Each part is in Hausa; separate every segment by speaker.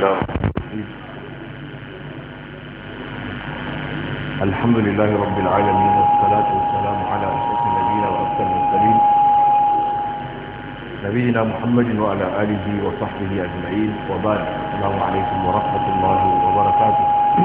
Speaker 1: الحمد لله رب العالمين والصلاة والسلام على أشرف النبيين وأفضل المرسلين نبينا محمد وعلى آله وصحبه أجمعين وبعد السلام عليكم ورحمة الله وبركاته.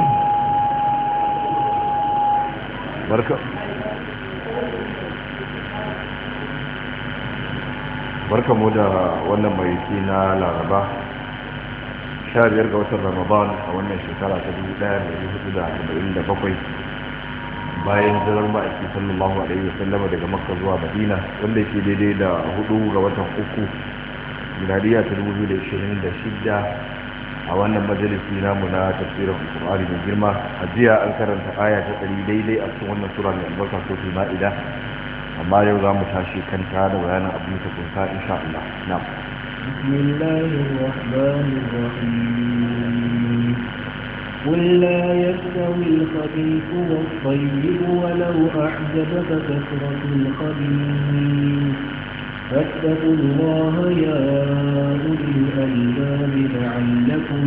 Speaker 1: barka mu da wannan mai na Laraba 15 ga watan Ramadan a wannan shekara ta 1447 bayan jirar ma'aiki sallallahu alaihi wasallam daga Makka zuwa Madina, wanda yake daidai da 4 ga watan uku miladiya ta 2026 a wannan majalisi namu na tafsirin Qur'ani mai girma. A jiya an karanta aya ta 100 daidai a cikin wannan sura mai albarka suratul Ma'ida, amma yau za mu tashi kanta da bayanin abin da kunsa insha Allah. Na'am.
Speaker 2: Bismillahir Rahmanir Rahim. قل لا يستوي الخبيث والطيب ولو أعجبك كثرة الخبيث فاتقوا الله يا أولي الألباب لعلكم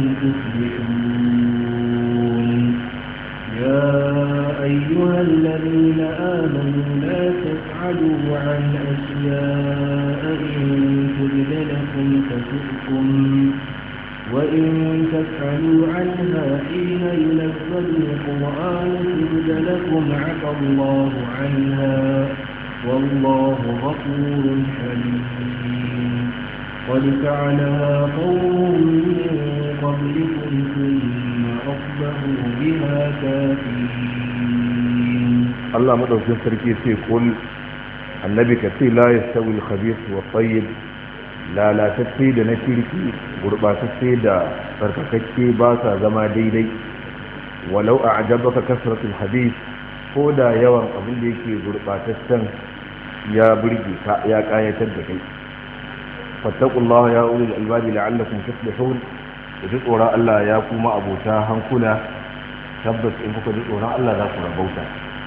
Speaker 2: تفلحون. يا أيها الذين آمنوا لا تفعلوا عن أشياء إن تبد لكم تسؤكم وإن تفعلوا عنها حين ينزل القرآن تبد لكم عفى الله عنها والله غفور حليم. قد فعلها قوم من قبلكم ثم أصبحوا بها كافرين.
Speaker 1: الله مدوكين سركي يقول النبي كثير لا يستوي الخبيث والطيب، لا تتفي da na kirki gurbatacce da tsarkakakke ba sa zama daidai. walau a'jabaka kasratul hadith, ko da yawan abin da yake gurbataccen ya burge ka ya kayatar da kai. fattaqullaha ya ulil albabi la'allakum tuflihun. ji tsoron Allah ya kuma abota hankula, tabbas in kuka ji tsoron Allah za ku rabauta.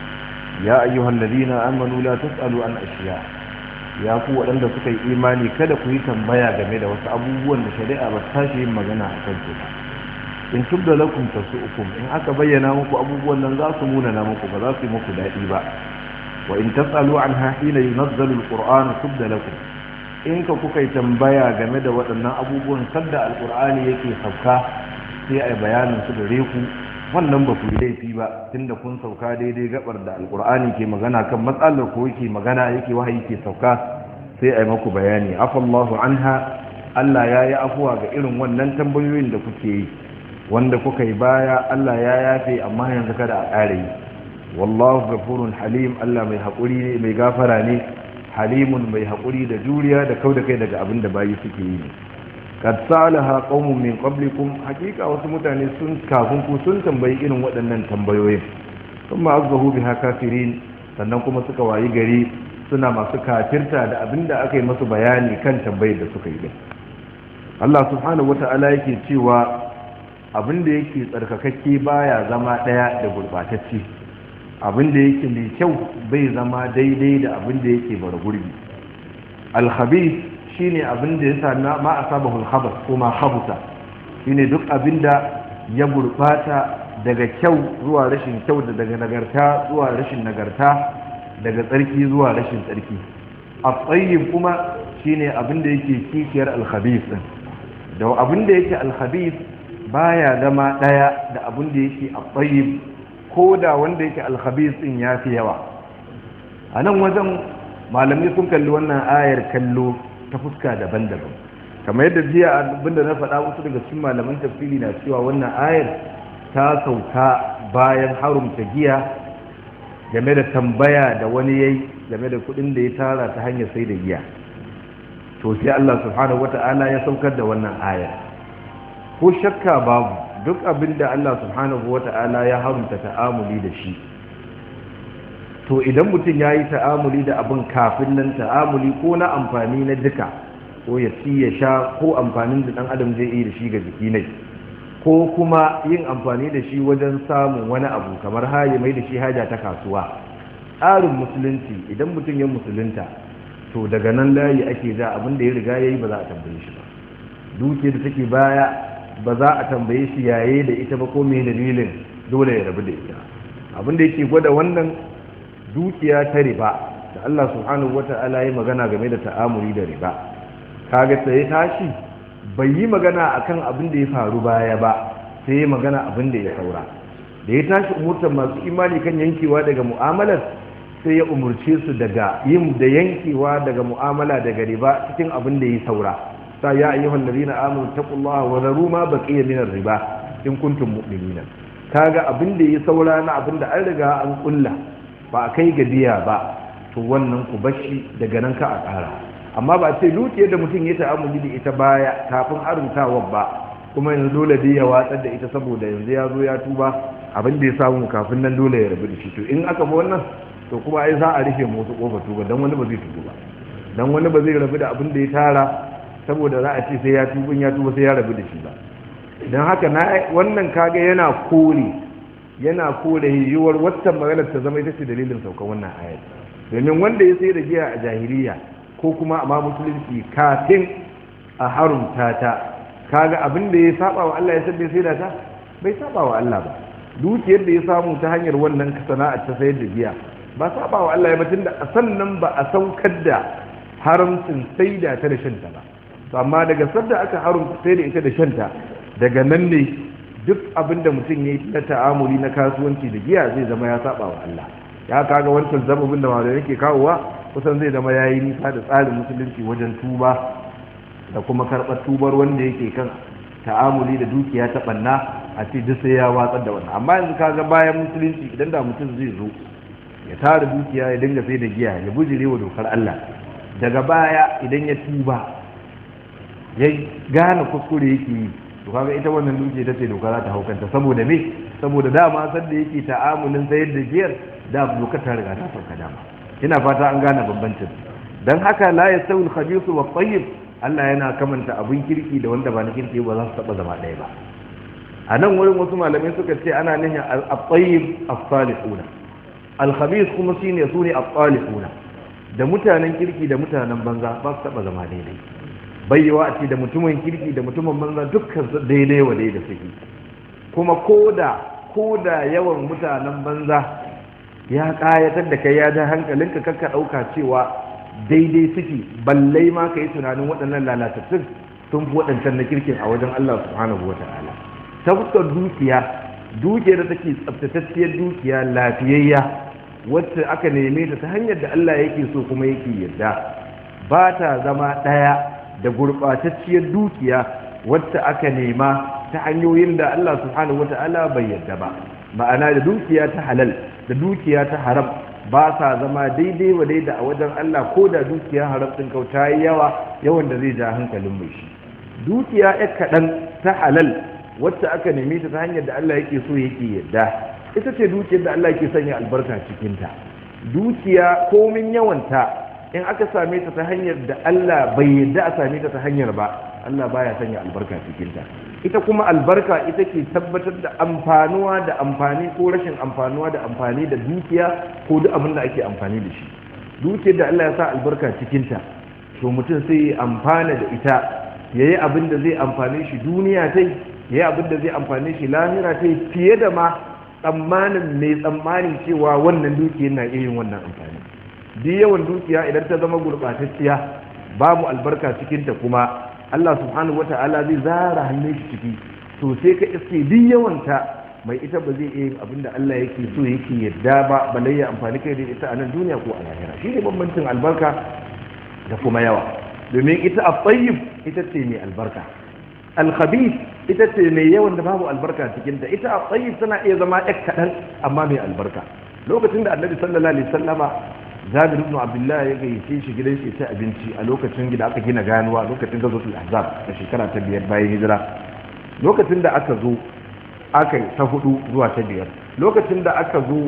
Speaker 1: ya ayyuhan ladina amanu la tasalu an ashiya, ya ku waɗanda suka yi imani kada ku yi tambaya game da wasu abubuwan da shari'a ba ta shi yin magana a kan su. in tubda lakum tasu'ukum, in aka bayyana muku abubuwan nan za su munana muku, ba za su yi muku daɗi ba. wa in tasalu anha hina yunazzalu alquran tubda lakum, in ka kuka yi tambaya game da waɗannan abubuwan sadda alqur'ani yake sauka sai ai bayanin su gare ku, wannan ba ku yi laifi ba, tunda kun sauka daidai gabar da alqur'ani ke magana kan matsalar ko yake magana yake wahayi ke sauka, sai ai maku bayani. afallahu anha, Allah ya yi afuwa ga irin wannan tambayoyin da kuke yi, wanda kuka yi baya Allah ya yafe, amma yanzu kada a ƙara yi. wallahu ghafurun halim, Allah mai haƙuri ne, mai gafara ne, halimun mai haƙuri da juriya da kauda kai daga abin da bayi suke yi ne. kad salaha qaumun min qablikum, hakika wasu mutane sun kafin ku sun tambayi irin waɗannan tambayoyin, kuma azzahu biha kafirin, sannan kuma suka wayi gari suna masu kafirta da abin da aka yi masu bayani kan tambayar da suka yi din. Allah subhanahu wata'ala yake cewa abin da yake tsarkakakke baya zama ɗaya da gurɓatacce, abin da yake mai kyau bai zama daidai da abin da yake bara gurbi. al-khabith shine abin da yasa ma asabahu al-khabath ko ma khabuta, shine duk abin da ya gurbata daga kyau zuwa rashin kyau, da daga nagarta zuwa rashin nagarta, daga tsarki zuwa rashin tsarki. at-tayyib kuma shine abin da yake kishiyar al-khabith din, da abin da yake al-khabith baya zama daya da abin da yake at-tayyib, ko da wanda yake al-khabith din yafi yawa. a nan wajen malamai sun kalli wannan ayar kallo ta fuska daban-daban, kamar yadda jiya abinda na faɗa, wasu daga cikin malaman tafsiri na cewa wannan ayar ta sauka bayan harumta giya, game da tambaya da wani yayi game da kuɗin da ya tara ta hanyar sai da giya. to sai Allah subhanahu wata'ala ya saukar da wannan ayar. ko shakka babu, duk abinda Allah subhanahu wata'ala ya harumta ta'amuli da shi, to idan mutum ya yi ta'amuli da abin kafin nan, ta'amuli ko na amfani na duka, ko ya ci ya sha, ko amfanin da ɗan adam zai yi da shi ga jiki ne, ko kuma yin amfani da shi wajen samun wani abu kamar haye mai da shi haja ta kasuwa. tsarin musulunci idan mutum ya musulunta, to daga nan layi ake ja, abin da ya riga ya yi ba za a tambaye shi ba. duke da take baya ba za a tambaye shi yaye da ita ba ko me dalilin dole ya rabu da ita. Abin da yake gwada wannan dukiya ta riba da Allah subhanahu wata'ala ya magana game da ta'amuli da riba, kaga sai tashi bai yi magana akan abin da ya faru baya ba, sai ya magana abin da ya saura. Da ya tashi umurtar masu imani kan yankewa daga mu'amalar, sai ya umurce su daga yin da yankewa daga mu'amala daga riba cikin abin da ya saura. sa ya ayyuhal ladina amanu taqullaha wa dharu ma baqiya min riba in kuntum mu'minina. Kaga abin da ya saura na abin da an riga an kulla ba a kai ga biya ba, to wannan ku bashi daga nan ka a ƙara. Amma ba sai dukiyar da mutum ya ta'amuli da ita baya kafin haruntawar ba, kuma yanzu dole dai ya watsar da ita saboda yanzu ya zo ya tuba abin da ya samu kafin nan dole ya rabu da shi. To in aka bi wannan, to kuma ai za a rufe musu kofar tuba, dan wani ba zai tuba ba, dan wani ba zai rabu da abin da ya tara saboda za a ce sai ya tuba sai ya rabu da shi ba. Dan haka wannan kaga yana kore yiwuwar wata maganar ta zama ita ce dalilin saukan wannan ayat. Domin wanda ya sai da giya a jahiliya ko kuma a musulunci kafin a harumta ta, kaga abin da ya saba wa Allah ya sabbe sai da ta bai saba wa Allah ba. Dukiyar da ya samu ta hanyar wannan sana'ar ta sayar da giya ba saba wa Allah ya batun da sannan ba a saukar da haramcin sai da ta da shanta ba. To amma daga sadda aka harumta sai da ita da shanta, daga nan ne duk abin da mutum ya yi na ta'amuli na kasuwanci da giya zai zama ya saba wa Allah. Ya kaga wancan zababin da malamai yake kawowa kusan zai zama yayi nisa da tsarin musulunci wajen tuba da kuma karɓar tubar wanda yake kan ta'amuli da dukiya ta banna a ce duk sai ya watsar da wannan. Amma yanzu kaga bayan musulunci idan da mutum zai zo ya tara dukiya ya dinga sai da giya ya bujire wa dokar Allah, daga baya idan ya tuba ya gane kuskure yake yi, to kaga ita wannan dukiya ta ce doka za ta haukanta. Saboda me? Saboda dama sanda yake ta'amulin sayar da giyar da dokar ta riga ta sauka dama. Ina fata an gane bambancin. Dan haka la yasawi al-khabith wa at-tayyib, Allah yana kamanta abin kirki da wanda ba na kirki ba za su taba zama ɗaya ba. A nan wurin wasu malamai suka ce ana nufin at-tayyib as-salihuna, al-khabith kuma shine sune as-salihuna. Da mutanen kirki da mutanen banza ba su taba zama daidai. Bayyawa a ce da mutumin kirki da mutumin banza dukkan su daidai wa daidai suke. Kuma koda yawan mutanen banza ya kayatar da kai ya ja hankalinka, kakka dauka cewa daidai suke, ballai ma ka yi tunanin waɗannan lalatattun sun fi waɗancan na kirkin a wajen Allah subhanahu wa ta'ala. Ta fuskar dukiyar da take tsaftatacciyar dukiya lafiyayya wacce aka neme ta hanyar da Allah yake so kuma yake yarda, ba ta zama ɗaya da gurɓatacciyar dukiya wacce aka nema ta hanyoyin da Allah subhanahu wa ta'ala bai yarda ba. Ma'ana da dukiya ta halal da dukiya ta haram ba sa zama daidai wa daida a wajen Allah, ko da dukiya haram din kauta yi yawan da zai ja hankalin mai shi. Dukiya ya kaɗan ta halal wacce aka neme ta hanyar da Allah yake so yake yadda, ita ce dukiyar da Allah yake sanya albarka cikinta. Dukiya komin yawanta in aka same ta ta hanyar da Allah bai yadda a same ta ta hanyar ba, Allah baya sanya albarka cikinta. Ita kuma albarka ita ke tabbatar da amfanuwa da amfani ko rashin amfanuwa da amfani da dukiya ko duk abin da ake amfani da shi. Dukiyar da Allah ya sa albarka cikinta, to mutum sai ya amfana da ita, ya yi abin da zai amfane shi duniya ta yi, ya yi abin da zai amfane shi lahira ta yi, fiye da ma tsammanin mai tsammanin cewa wannan dukiyar na iya yin wannan amfani. Duk yawan dukiya idan ta zama gurɓatacciya babu albarka cikinta, kuma Allah subhanahu wata'ala zai zara hannun shi ciki, to sai ka iske duk yawanta mai ita ba zai iya abinda Allah yake so yake yadda ba, balai ya amfani kai da ita a nan duniya ko a lahira. Shi ne bambancin albarka da kuma yawa. Domin ita at-tayyib ita ce mai albarka, al-khabith ita ce mai yawan da babu albarka cikin ta. Ita at-tayyib tana iya zama ɗan kaɗan amma mai albarka. Lokacin da Annabi sallallahu alaihi wasallama Jabir ibn Abdullah ya gayyace shi gidan shi ta abinci a lokacin da aka gina ganuwa, lokacin da Ghazwatul Ahzab a shekara ta 5 bayan hijira. Lokacin da aka zo aka yi ta 4 zuwa ta 5, lokacin da aka zo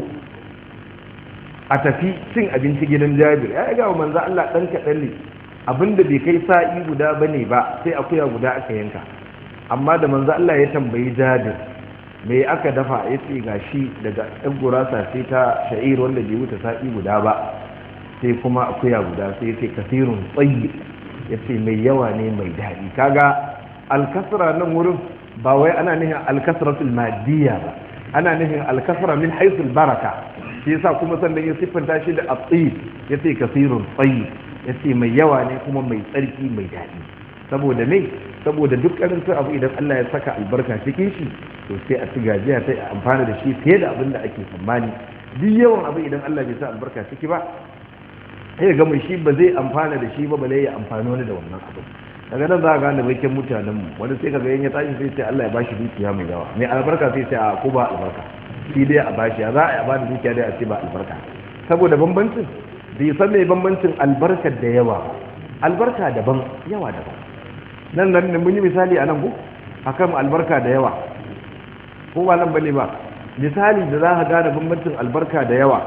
Speaker 1: a tafi cin abinci gidan Jabir, ya ga manzo Allah dan kadan ne, abinda bai kai sa'i guda bane ba, sai akuya guda aka yanka. Amma da manzo Allah ya tambayi Jabir me aka dafa, ya ce gashi daga ɗan gurasa sai ta sha'ir wanda bai wuce sa'i guda ba, sai kuma akuya guda, sai ya ce kasirun tsayi, ya ce mai yawa ne mai daɗi. Kaga alkasra nan wurin ba wai ana nihin alkasratul madiyya ba, ana nihin alkasra min haythul baraka. shi yasa kuma sannan ya siffanta shi da at-tayyib, yace kasirun tayyib, yace mai yawa ne kuma mai tsarki mai daɗi. Saboda me? Saboda duk karancin abu idan Allah ya saka albarka cikin shi to sai a ci gajiya sai a amfana da shi fiye da abin da ake tsammani. Duk yawan abu idan Allah bai sa albarka ciki ba sai ga mai shi ba zai amfana da shi ba, bale ya amfani wani da wannan abu. Daga nan za ka gane bakin mutanen mu, wani sai kaga ya tashi sai sai Allah ya bashi dukiya mai yawa, mai albarka sai sai a ko ba albarka, shi dai a bashi ya za a ba da dukiya dai a ce ba albarka. Saboda bambancin bai san me bambancin albarkar da yawa, albarka daban yawa daban. nan mun yi misali a nan ko akan albarka da yawa, ko ba nan bane ba misali da za ka gane bambancin albarka da yawa.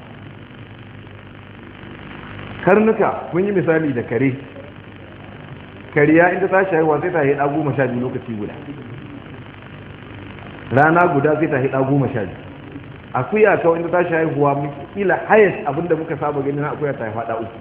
Speaker 1: Karnuka mun yi misali da kare, kariya inda ta haihuwa sai ta haɗa 12 lokaci guda, rana guda sai ta haɗa 12. akuya kawai inda ta haihuwa kila hayas abinda muka saba gani na akuya ta haifa 3,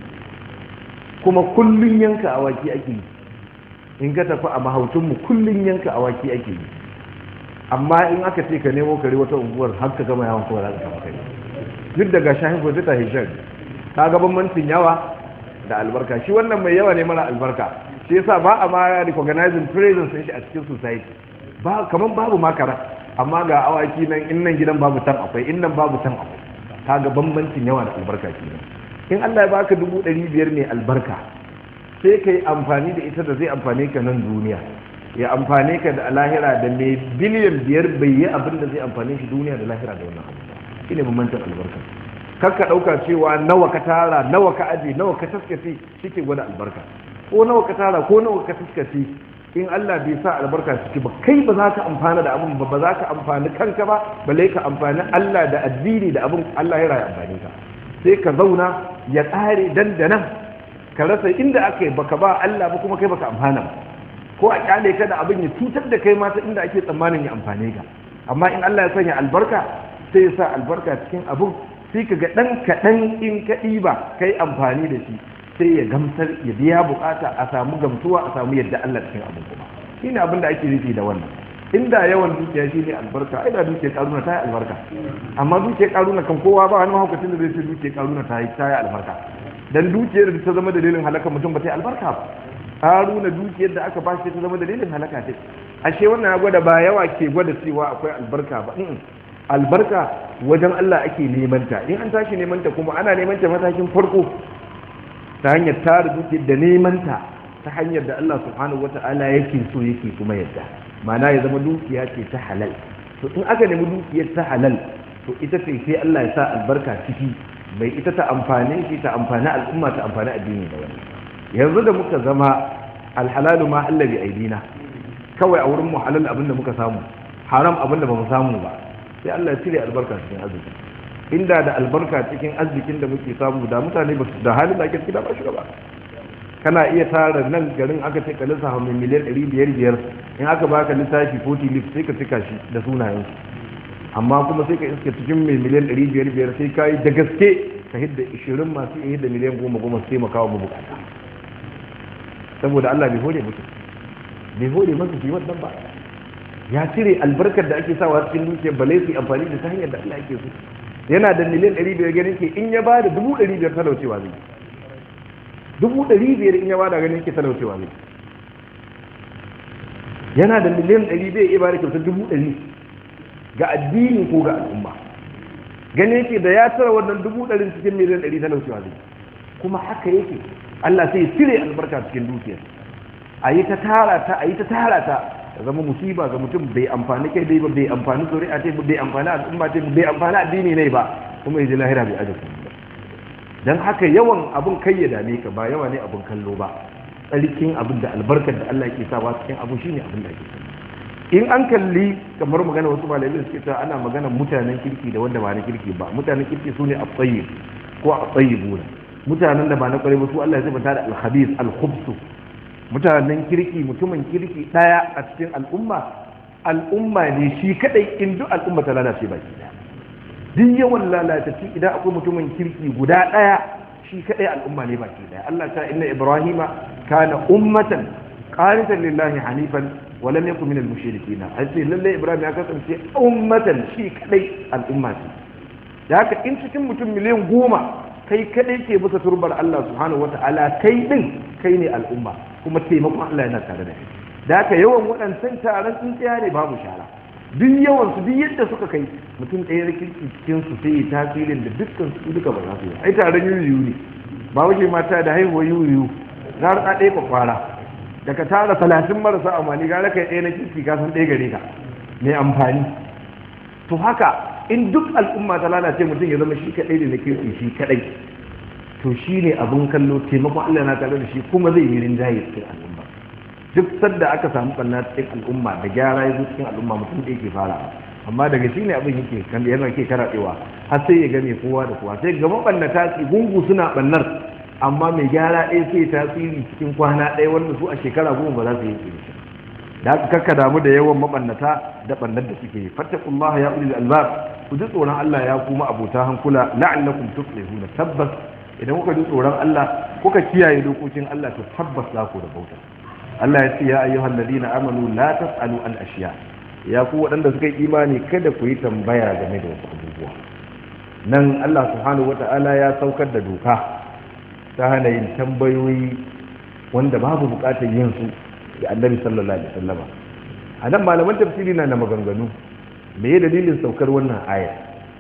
Speaker 1: kuma kullun yanka awaki ake yi. In ka tafi a mahautunmu kullun yanka awaki ake yi, amma in aka ce ka nemo kare wata unguwar har ka gama yawan kowa za ka samu kai. Duk daga shahin ko ta hishar ka ga bambancin yawa da albarka. Shi wannan mai yawa ne mara albarka, shi yasa ba a ma recognizing presence din shi a cikin society, ba kaman babu makara. Amma ga awaki nan, in nan gidan babu tan akwai, in nan babu tan akwai. Ka ga bambancin yawa da albarka kenan. In Allah ya baka 500 ne albarka, sai ka yi amfani da ita da zai amfane ka nan duniya, ya amfane ka da lahira. Da mai biliyan 5 bai yi abin da zai amfane shi duniya da lahira da wannan abu. Shi ne bambancin albarka. Kar ka ɗauka cewa nawa ka tara, nawa ka aje, nawa ka taskace shi ke gwada albarka. Ko nawa ka tara ko nawa ka taskace, in Allah bai sa albarka ciki ba, kai ba za ka amfana da abin ba, ba za ka amfani kanka ba, balle ka amfani Allah da addini da abin Allah ya raya amfani ka. Sai ka zauna ya ƙare dandanan, ka rasa inda aka yi baka ba Allah ba, kuma kai baka amfana ba, ko a kyale ka da abin ya cutar da kai mata inda ake tsammanin ya amfane ka. Amma in Allah ya sanya albarka, sai ya sa albarka cikin abin, sai ka ga ɗan kaɗan in ka ɗiba kai amfani da shi, sai ya gamsar, ya biya bukata, a samu gamsuwa, a samu yadda Allah cikin abin kuma. Shi ne abin da ake nufi da wannan. Inda yawan dukiya shi ne albarka, ai da dukiyar karuna ta yi albarka. Amma dukiyar karuna kan kowa ba wani mahaukacin da zai ce dukiyar karuna ta yi albarka. Dan dukiyar da ta zama dalilin halaka mutum ba ta yi albarka ba. Karuna dukiyar da aka ba shi ta zama dalilin halaka ta. Ashe wannan ya gwada ba yawa ke gwada cewa akwai albarka ba. Albarka wajen Allah ake neman ta. In an tashi neman ta kuma ana neman ta matakin farko ta hanyar tara dukiyar da neman ta ta hanyar da Allah subhanahu wata'ala yake so yake kuma yadda. Ma'ana ya zama dukiya ce ta halal. To in aka nemi dukiyar ta halal, to ita ce sai Allah ya sa albarka ciki, bai ita ta amfane shi, ta amfani al'umma, ta amfani addini da wani. Yanzu da muka zama alhalalu ma Allah bi aidina, kawai a wurin mu halal abin da muka samu, haram abin da bamu samu ba, sai Allah ya cire albarka cikin arziki. Inda da albarka cikin arzikin da muke samu, da mutane ba su da halin da ake ciki da ba shi ba. Kana iya tara nan garin aka ce kalin sa miliyan 500, in aka baka littafi 40 lif sai ka cika shi da sunayen su. Amma kuma sai ka iske cikin mai miliyan 500 sai ka yi da gaske ka hidda 20 masu iya hidda miliyan 10 sai makawa mu bukata. Saboda Allah bai hore musu, bai hore masu fi wannan ba. Ya cire albarkar da ake sawa cikin dukiyar balai su amfani da ta hanyar da Allah yake so. Yana da miliyan 500 ganin ke in ya ba da 500 talaucewa zai. 500 in ya ba da ganin ke talaucewa zai. Yana da miliyan 100 ya ba da kyautar 100 ga addini ko ga al'umma. Gane yake da ya tara wannan 100 cikin miliyan 100 talaucewa zai. Kuma haka yake. Allah sai cire albarka cikin dukiyar. A yi ta tara ta, ta zama musiba ga mutum, bai amfani kai dai ba, bai amfani zuri'a ce ba, bai amfani al'umma ce ba, bai amfani addini ne ba, kuma ya ji lahira bai aje kuma. Dan haka yawan abun kai ya dame ka, ba yawa ne abun kallo ba. Tsarkin abin da albarkar da Allah yake sawa cikin abu shine abin da ake so. In an kalli kamar magana wasu malamai suke cewa ana magana mutanen kirki da wanda ba na kirki ba. Mutanen kirki sune at-tayyib ko at-tayyibuna. Mutanen da ba na kware ba su Allah ya sabanta da al-khabith al-khubth. Mutanen kirki, mutumin kirki daya a cikin al'umma ne shi kadai, in duk al'umma ta lalace baki daya. Duk yawan lalatacci idan akwai mutumin kirki guda daya, shi kadai al'umma ne baki daya. Allah ta inna Ibrahima kana ummatan qanitan lillahi hanifan wa lam yakun minal mushrikeen ai sai lalle Ibrahim ya kasance ummatan shi kadai al'umma ce da haka in cikin mutum miliyan 10 kai kadai ke bisa turbar Allah subhanahu wataala kai din kai ne al'umma kuma taimakon Allah yana tare da kai da haka yawan waɗancan taron tsintsiya ne babu shara duk yawan su duk yadda suka kai mutum ɗaya rikin cikin su sai ya tasirin da dukkan su duka ba za su yi ai taron yuyu ne ba wuce mata da haihuwa yuyu za a ɗaya kwakwara daga tara 30 marasa amfani gara kai ɗaya na kirki ka san ɗaya gare ka mai amfani to haka in duk al'umma ta lalace mutum ya zama shi kaɗai da na kirki shi kaɗai to shi ne abin kallo taimakon Allah na tare da shi kuma zai yi rinjaye cikin al'umma duk sadda aka samu ɓanna cikin al'umma da gyara ya zo cikin al'umma mutum da yake fara amma daga shi ne abin yake kan yana ke karaɗewa har sai ya game kowa da kowa sai gaba ɓannata ce gungu suna ɓannar amma mai gyara ɗaya sai tasiri cikin kwana ɗaya wanda su a shekara 10 ba za su yi shi da aka kakka damu da yawan mabannata da bannar da suke fattakullaha ya ulil albab ku ji tsoron Allah ya kuma abota hankula la'allakum tuflihuna tabbas idan kuka ji tsoron Allah kuka kiyaye dokokin Allah to tabbas za ku da bauta Allah ya ce ya ayyuhal ladina amanu la tasalu an ashiya ya ku waɗanda suka yi imani kada ku yi tambaya game da wasu abubuwa nan Allah subhanahu wata'ala ya saukar da doka ta hana yin tambayoyi wanda babu bukatar yin su da annabi sallallahu alaihi wasallam a nan malaman tafsiri na maganganu me ya dalilin saukar wannan aya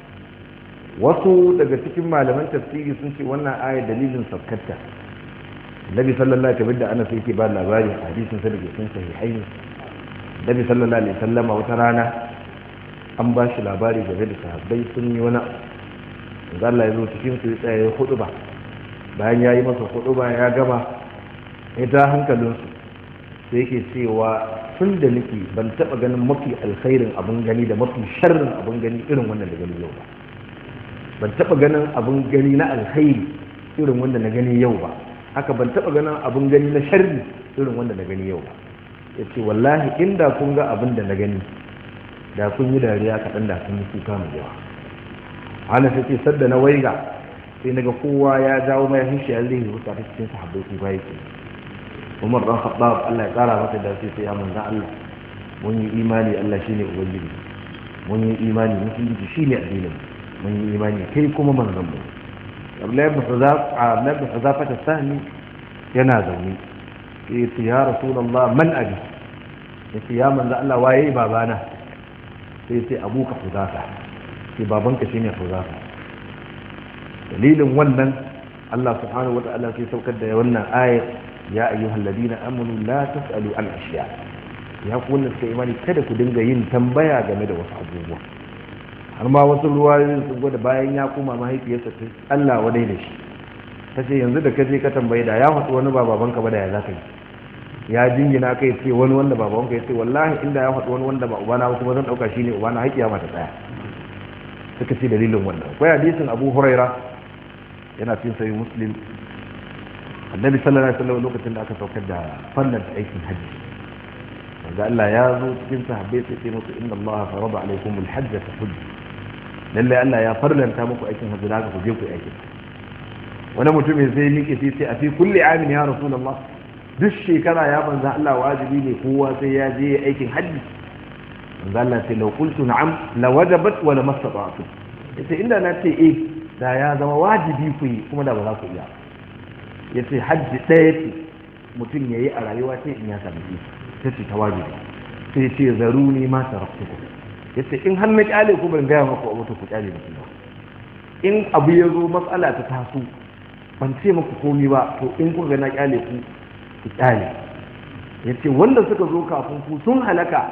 Speaker 1: wasu daga cikin malaman tafsiri sun ce wannan aya dalilin saukarta annabi sallallahu alaihi wasallam da Anas yake ba labari hadisin sa da ke cikin sahihaini annabi sallallahu alaihi wasallam wata rana an ba shi labari game da sahabbai sun yi wani manzo Allah ya zo cikin su ya tsaya huduba bayan ya yi masa huduba ya gama ya ta hankalinsu sai yake cewa tun da nake ban taba ganin mafi alkhairin abin gani da mafi sharrin abin gani irin wannan da gani yau ba ban taba ganin abin gani na alkhairi irin wanda na gani yau ba haka ban taba ganin abin gani na sharri irin wanda na gani yau ba yace wallahi inda kun ga abin da na gani da kun yi dariya kaɗan da kun yi kuka mai yawa ana sai ce sadda na waiga sai naga kowa ya jawo mai hinshi ya zai wuta ta cikin sahabbai kuka yake Umar dan Khattab Allah ya kara masa da sai ya manzo Allah mun yi imani Allah shine ubangiji mun yi imani musulunci shine addinin mun yi imani kai kuma manzon mu Abdullahi ibn Huzafa ta yana zaune sai ya Rasulullah man abi yace ya manzo Allah waye babana sai sai abuka Huzafa sai babanka shine Huzafa dalilin wannan Allah subhanahu wataala sai saukar da wannan ayat ya ayyuhal ladina amanu la tasalu an ashiya ya ku wannan sai imani kada ku dinga yin tambaya game da wasu abubuwa har ma wasu ruwayoyin sun gwada bayan ya koma mahaifiyarsa ta Allah wadai da shi ta ce yanzu da ka je ka tambayi da ya faɗi wani ba babanka ba da ya zaka yi ya jingina kai ce wani wanda ba babanka ya ce wallahi inda ya faɗi wani wanda ba ubana ba kuma zan ɗauka shi ne ubana haƙiya mata tsaya suka ce dalilin wannan akwai hadisin Abu Huraira yana cikin sahih Muslim annabi sallallahu alaihi wasallam lokacin da aka saukar da fannin aikin hajji manzo Allah ya zo cikin sahabbai sai ce musu inna Allah farada alaikum alhajj fa hujj lalle Allah ya farlanta muku aikin hajji da ku je ku aikin wani mutum sai miƙe sai a fi kulli amin ya rasulullah duk shekara ya manzo Allah wajibi ne kowa sai ya je aikin hajji manzo Allah sai law qultu na'am la wajabat wa la mastata'tu yace inda na ce da ya zama wajibi ku yi kuma da ba za ku iya ya ce hajji ɗaya ce mutum ya yi a rayuwa ce in ya sami ta ce ta wajibi sai ce zaru ne ma ta rafi ku ya ce in har na kyale ku ban gaya maku abu ta ku kyale da ku ba in abu ya zo matsala ta taso ban ce maku komi ba to in ku ga na kyale ku kyale ya ce wanda suka zo kafin ku sun halaka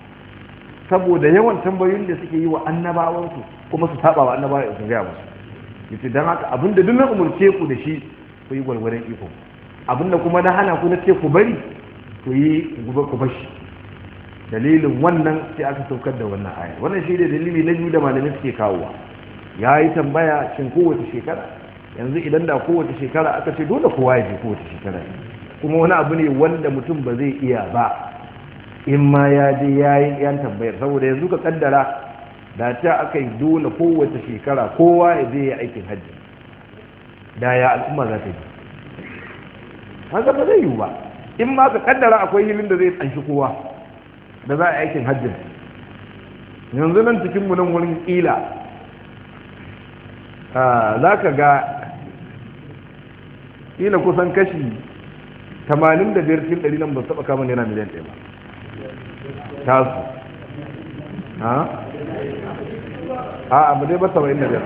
Speaker 1: saboda yawan tambayoyin da suke yi wa annabawansu kuma su saba wa annabawa in sun gaya musu ya ce don haka abinda duk na umarce ku da shi ku yi gwargwaron iko abinda kuma na hana ku na ce ku bari ku yi gobe ku bashi dalilin wannan sai aka saukar da wannan aya wannan shi ne dalili na biyu da malamai suke kawowa ya yi tambaya shin kowace shekara yanzu idan da kowace shekara aka ce dole kowa ya je kowace shekara kuma wani abu ne wanda mutum ba zai iya ba in ma ya je ya yi yan tambayar saboda yanzu ka kaddara da ta aka yi dole kowace shekara kowa ya je ya aikin hajji da ya al'umma za ta yi haka ba zai yiwu ba in ma ka kaddara akwai hilin da zai tsanshi kowa da za a yi aikin hajjin. Yanzu nan cikinmu nan wurin ƙila za ka ga ƙila kusan kashi 85 cikin 100 nan ba su taɓa kama naira miliyan 1 ba tasu. Abu dai ba 75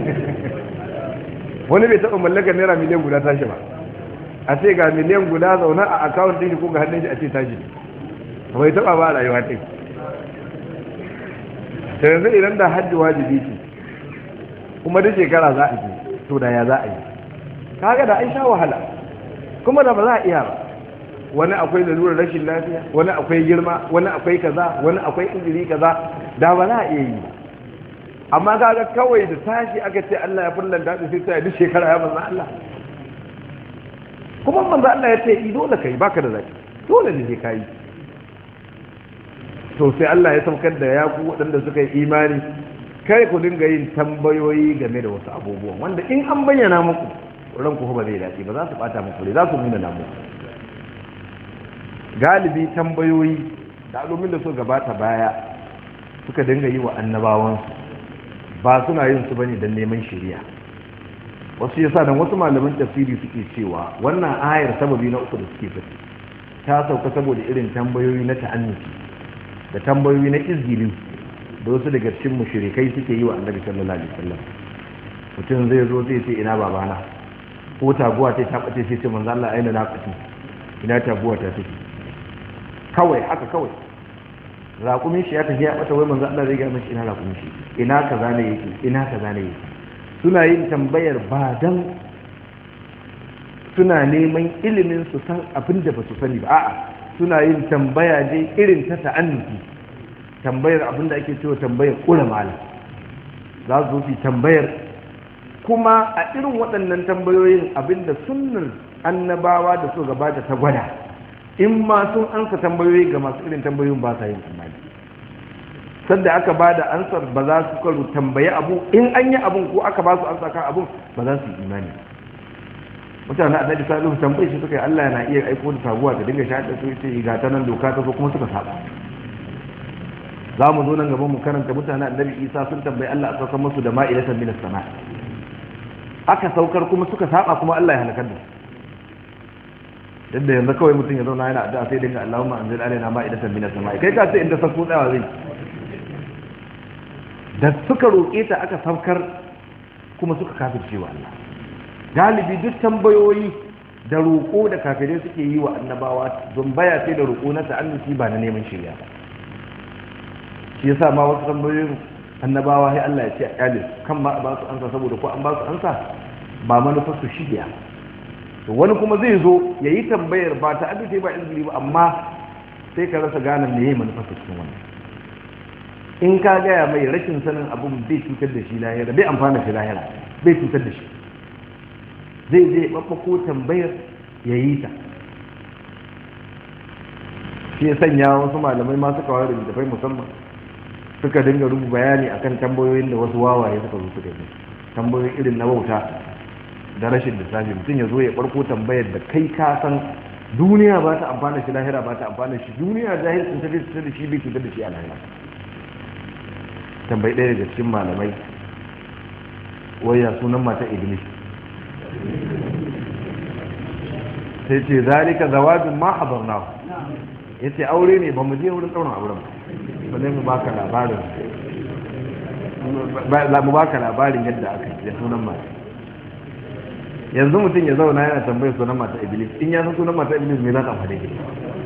Speaker 1: wani bai taɓa mallakar naira miliyan guda tashi ba, a ce ga miliyan guda zaune a akawun ɗin ko ga hannun shi a ce tashi bai taɓa ba a rayuwa ɗin. da yanzu idan da hajji wajibi ce kuma da shekara za a je to da ya za a yi, kaga da an sha wahala kuma da ba za a iya ba. Wani akwai lalurar rashin lafiya, wani akwai girma, wani akwai kaza, wani akwai injiri kaza, da ba za a iya yi. Amma kaga kawai da tashi aka ce Allah ya fullanta da sai sai duk shekara ya manzo Allah, kuma manzo Allah ya ce i dole kai baka da zaki, dole ne sai kai. To sai Allah ya saukar da yaku waɗanda suka yi imani, kai ku dinga yin tambayoyi game da wasu abubuwan wanda in an bayyana muku ranku ba zai dace ba, za su bata muku ne, za su nuna namu. Galibi tambayoyi da al'ummin da suka gabata baya suka dinga yi wa annabawansu ba suna yin su bane don neman shari'a. Wasu yasa dan wasu malaman tafsiri suke cewa wannan ayar sababi na uku da suke fiti ta sauka saboda irin tambayoyi na ta'annuci da tambayoyi na izgili da wasu daga cikin mushrikai suke yi wa annabi sallallahu alaihi wasallam. Mutum zai zo zai ce ina babana, ko taguwa ta bace sai ce manzo Allah aina na kaci, ina taguwa ta take, kawai haka kawai raƙumin shi ya tafi ya bata, wai manzo Allah zai ga mishi ina raƙumin shi, ina kaza ne yake, ina kaza ne yake. Suna yin tambayar ba dan suna neman ilimin su san abin da ba su sani ba, a'a suna yin tambaya dai irin ta ta'annuki, tambayar abin da ake cewa tambayar kula mala. Za su yi tambayar kuma a irin waɗannan tambayoyin abinda sunnar annabawa da su gabata ta gwada, in ma sun ansa tambayoyi ga masu irin tambayoyin ba sa yin imani. Sanda aka ba da ansar ba za su karu tambaye abu, in an yi abun ko aka ba su ansa kan abun ba za su yi imani. Mutane annabi salihu tambaye shi suka yi Allah yana iya aiko da taguwa da dinga shaɗa su ce ga ta nan doka ta so kuma suka saba. Za mu zo nan gaban mu karanta mutane annabi Isa sun tambayi Allah a saukar musu da ma'idatan minas sama, aka saukar kuma suka saba kuma Allah ya halakar da su. Yadda yanzu kawai mutum ya zauna yana addu'a sai dinga Allahumma anzil alaina ma'idatan minas sama'i, kai ka ce inda sako tsawa zai. Da suka roƙe ta aka saukar kuma suka kafirce wa Allah. Galibi duk tambayoyi da roƙo da kafirai suke yi wa annabawa don baya sai da roƙo na ta'annuci ba na neman shirya ba. Shi yasa ma wasu tambayoyin annabawa sai Allah ya ce a kyale kan ma a ba su ansa, saboda ko an ba su ansa ba manufar su shirya. To wani kuma zai zo ya yi tambayar ba ta abin ba izini ba, amma sai ka rasa gane me yayi manufar cikin wannan. In ka gaya mai rashin sanin abun bai cutar da shi lahira, bai amfana shi lahira, bai cutar da shi, zai je babbako tambayar ya yi ta. Shi ya sanya wasu malamai masu kawai da littafai musamman suka dinga rubu bayani akan tambayoyin da wasu wawaye suka zo suka yi, tambayoyin irin na wauta da rashin lissafi. Mutum ya zo ya barko tambayar da kai ka san duniya ba ta amfana shi, lahira ba ta amfana shi, duniya jahilcin ta bai cutar da shi, bai cutar da shi a lahira. Tambayi ɗaya daga cikin malamai, waya sunan mata Iblis, sai ce zalika zawajin ma habarna, ya ce aure ne ba mu je wurin ɗaurin auren ba ne mu baka labarin yadda aka yi da sunan mata. Yanzu mutum ya zauna yana tambayar sunan mata Iblis, in ya san sunan mata Iblis me za ka faɗe ke?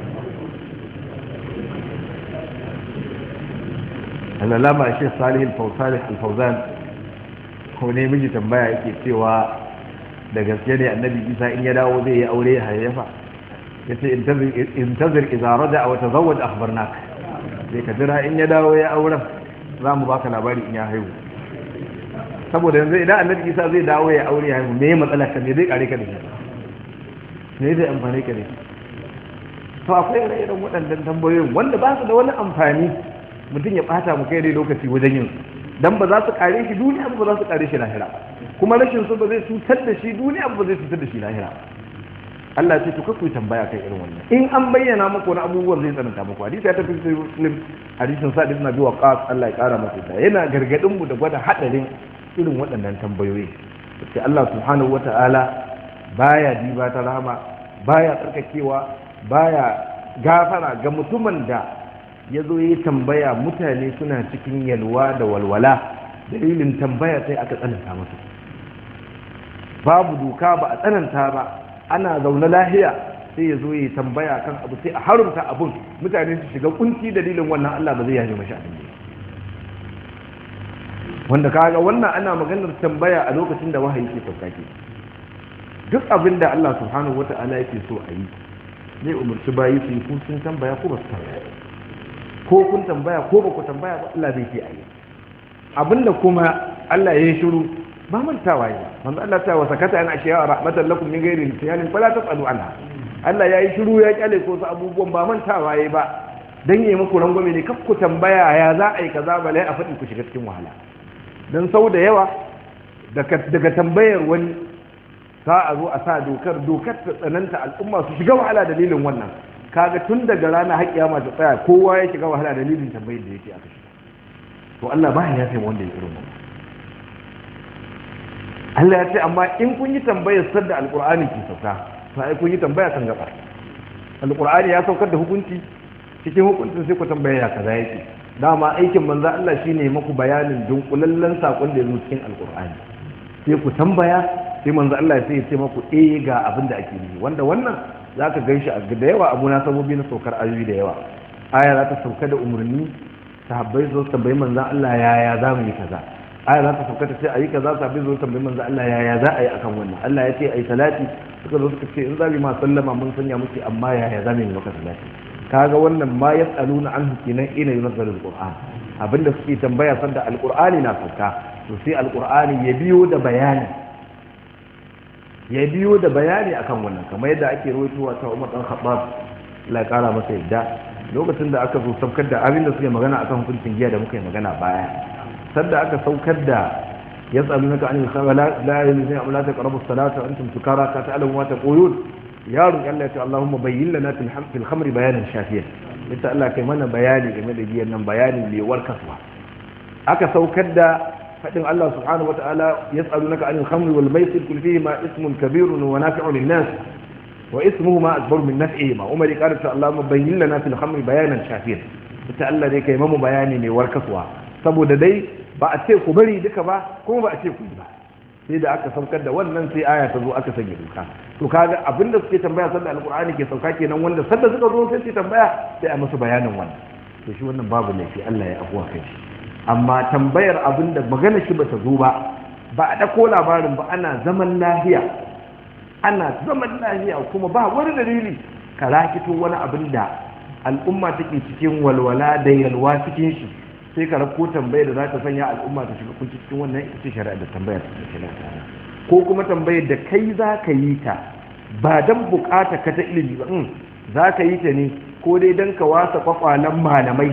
Speaker 1: Al'alama Sheikh Salih al-Fawzan ko ne miji tambaya yake cewa da gaske ne annabi Isa in ya dawo zai yi aure ya hayyafa, yace intazir idza raja'a wa tazawwaj akhbarnak, sai ka jira in ya dawo ya auren za mu baka labari in ya haihu. Saboda yanzu idan annabi Isa zai dawo ya aure ya haihu, me ya matsala ka, me zai kare ka da shi, me zai amfani ka da shi? To akwai irin waɗannan tambayoyin wanda ba su da wani amfani, mutum ya bata mu kai dai lokaci wajen yin, dan ba za su kare shi duniya ba za su kare shi lahira, kuma rashin su ba zai cutar da shi duniya ba zai cutar da shi lahira. Allah ya ce to ku tambaya kai irin wannan in an bayyana muku wani abubuwan zai tsananta muku hadisi ya tafi sai Muslim hadisin Sa'd ibn Abi Waqqas Allah ya kara masa ta yana gargadin mu da gwada hadarin irin waɗannan tambayoyi sai Allah subhanahu wata'ala baya diba ta rahama baya tsarkakewa baya gafara ga mutumin da ya zo yi tambaya mutane suna cikin yalwa da walwala dalilin tambaya sai aka tsananta masa babu doka ba a tsananta ba ana zaune lahiya sai ya zo yi tambaya kan abu sai a harumta abun mutane su shiga kunci dalilin wannan Allah ba zai yaje mashi abin da wanda kaga wannan ana maganar tambaya a lokacin da wahayi ke saukake duk abin da Allah subhanahu wata'ala yake so a yi zai umarci bayi su yi sun tambaya ko ba su tambaya ko kun tambaya ko ba ku tambaya ba Allah zai ce a yi abinda kuma Allah ya yi shiru ba mantawa yi ba manzo Allah ta wasa kata ana ashiya rahmatan lakum min ghairi nisyanin fala tasalu anha Allah ya yi shiru ya kyale ko su abubuwan ba mantawa yi ba dan yi muku rangwame ne ku tambaya ya za a yi kaza ba lai a faɗi ku shiga cikin wahala dan sau da yawa daga tambayar wani za a zo a sa dokar ta tsananta al'umma su shiga wahala dalilin wannan kaga tun daga rana har kiyama ta tsaya kowa ya shiga wahala dalilin tambayar da yake aka shiga to Allah ba ya sai wanda ya irin wannan Allah ya ce amma in kun yi tambayar sadda alqur'ani ke sauka sai kun yi tambaya kan gaba alqur'ani ya saukar da hukunci cikin hukuncin sai ku tambaya ya kaza yake dama aikin manzo Allah shine muku bayanin dunkulallen sakon da ya zo cikin alqur'ani sai ku tambaya sai manzo Allah sai ya ce muku ga abin da ake yi wanda wannan zaka ganshi a da yawa abu na sabobi na saukar ayoyi da yawa aya za ta sauka da umarni sahabbai zo tambayi manzo Allah yaya za mu yi kaza aya za ta sauka ta ce ayi kaza sahabbai zo tambayi manzo Allah yaya za a yi akan wannan Allah ya ce ayi salati suka zo suka ce in zabi ma sallama mun sanya muke amma yaya za mu yi maka salati kaga wannan ma yasaluna anhu kinan ina yunzalul qur'an abinda suke tambaya sanda alqur'ani na sauka to sai alqur'ani ya biyo da bayani akan wannan kamar yadda ake rawaitowa ta Umar dan Khattab la kara masa yadda lokacin da aka zo saukar da abin da suke magana akan hukuncin giya da muka yi magana baya sanda aka saukar da yasalunaka anil khamr la yuzina la taqrabu as-salata wa antum sukara ka ta'lamu ma taqulun ya roki Allah ya ce Allahumma bayyin lana fil khamr bayanan shafiyan ita Allah kai mana bayani game da giyan nan bayani mai warkaswa aka saukar da fadin Allah subhanahu wa ta'ala yas'alunaka 'anil khamri wal maisir kul fihima ismun kabirun wa nafi'un lin-nas wa ismuhuma akbaru min naf'ihima umari qala Allahumma bayyin lana fil khamri bayanan shafiyan ita Allah dai kai mamu bayani mai warkaswa saboda dai ba a ce ku bari duka ba kuma ba a ce ku yi ba sai da aka saukar da wannan sai aya ta zo aka sanya doka to kaga abinda suke tambaya sanda alqur'ani ke sauka kenan wanda sanda suka zo sai su tambaya sai a musu bayanin wannan to shi wannan babu laifi Allah ya afuwa kai shi amma tambayar abinda magana shi bata zo ba a dako labarin ba ana zaman lafiya kuma ba wani dalili ka rakito wani abin da al'umma take cikin walwala da yalwa cikin shi sai ka rako tambayar da za ta sanya al'umma ta shiga kunci cikin wannan ita shari'a da tambayar ta shari'a ko kuma tambayar da kai za ka yi ta ba dan bukata ka ta ilimi ba za ka yi ta ne ko dai dan ka wasa kwakwalan malamai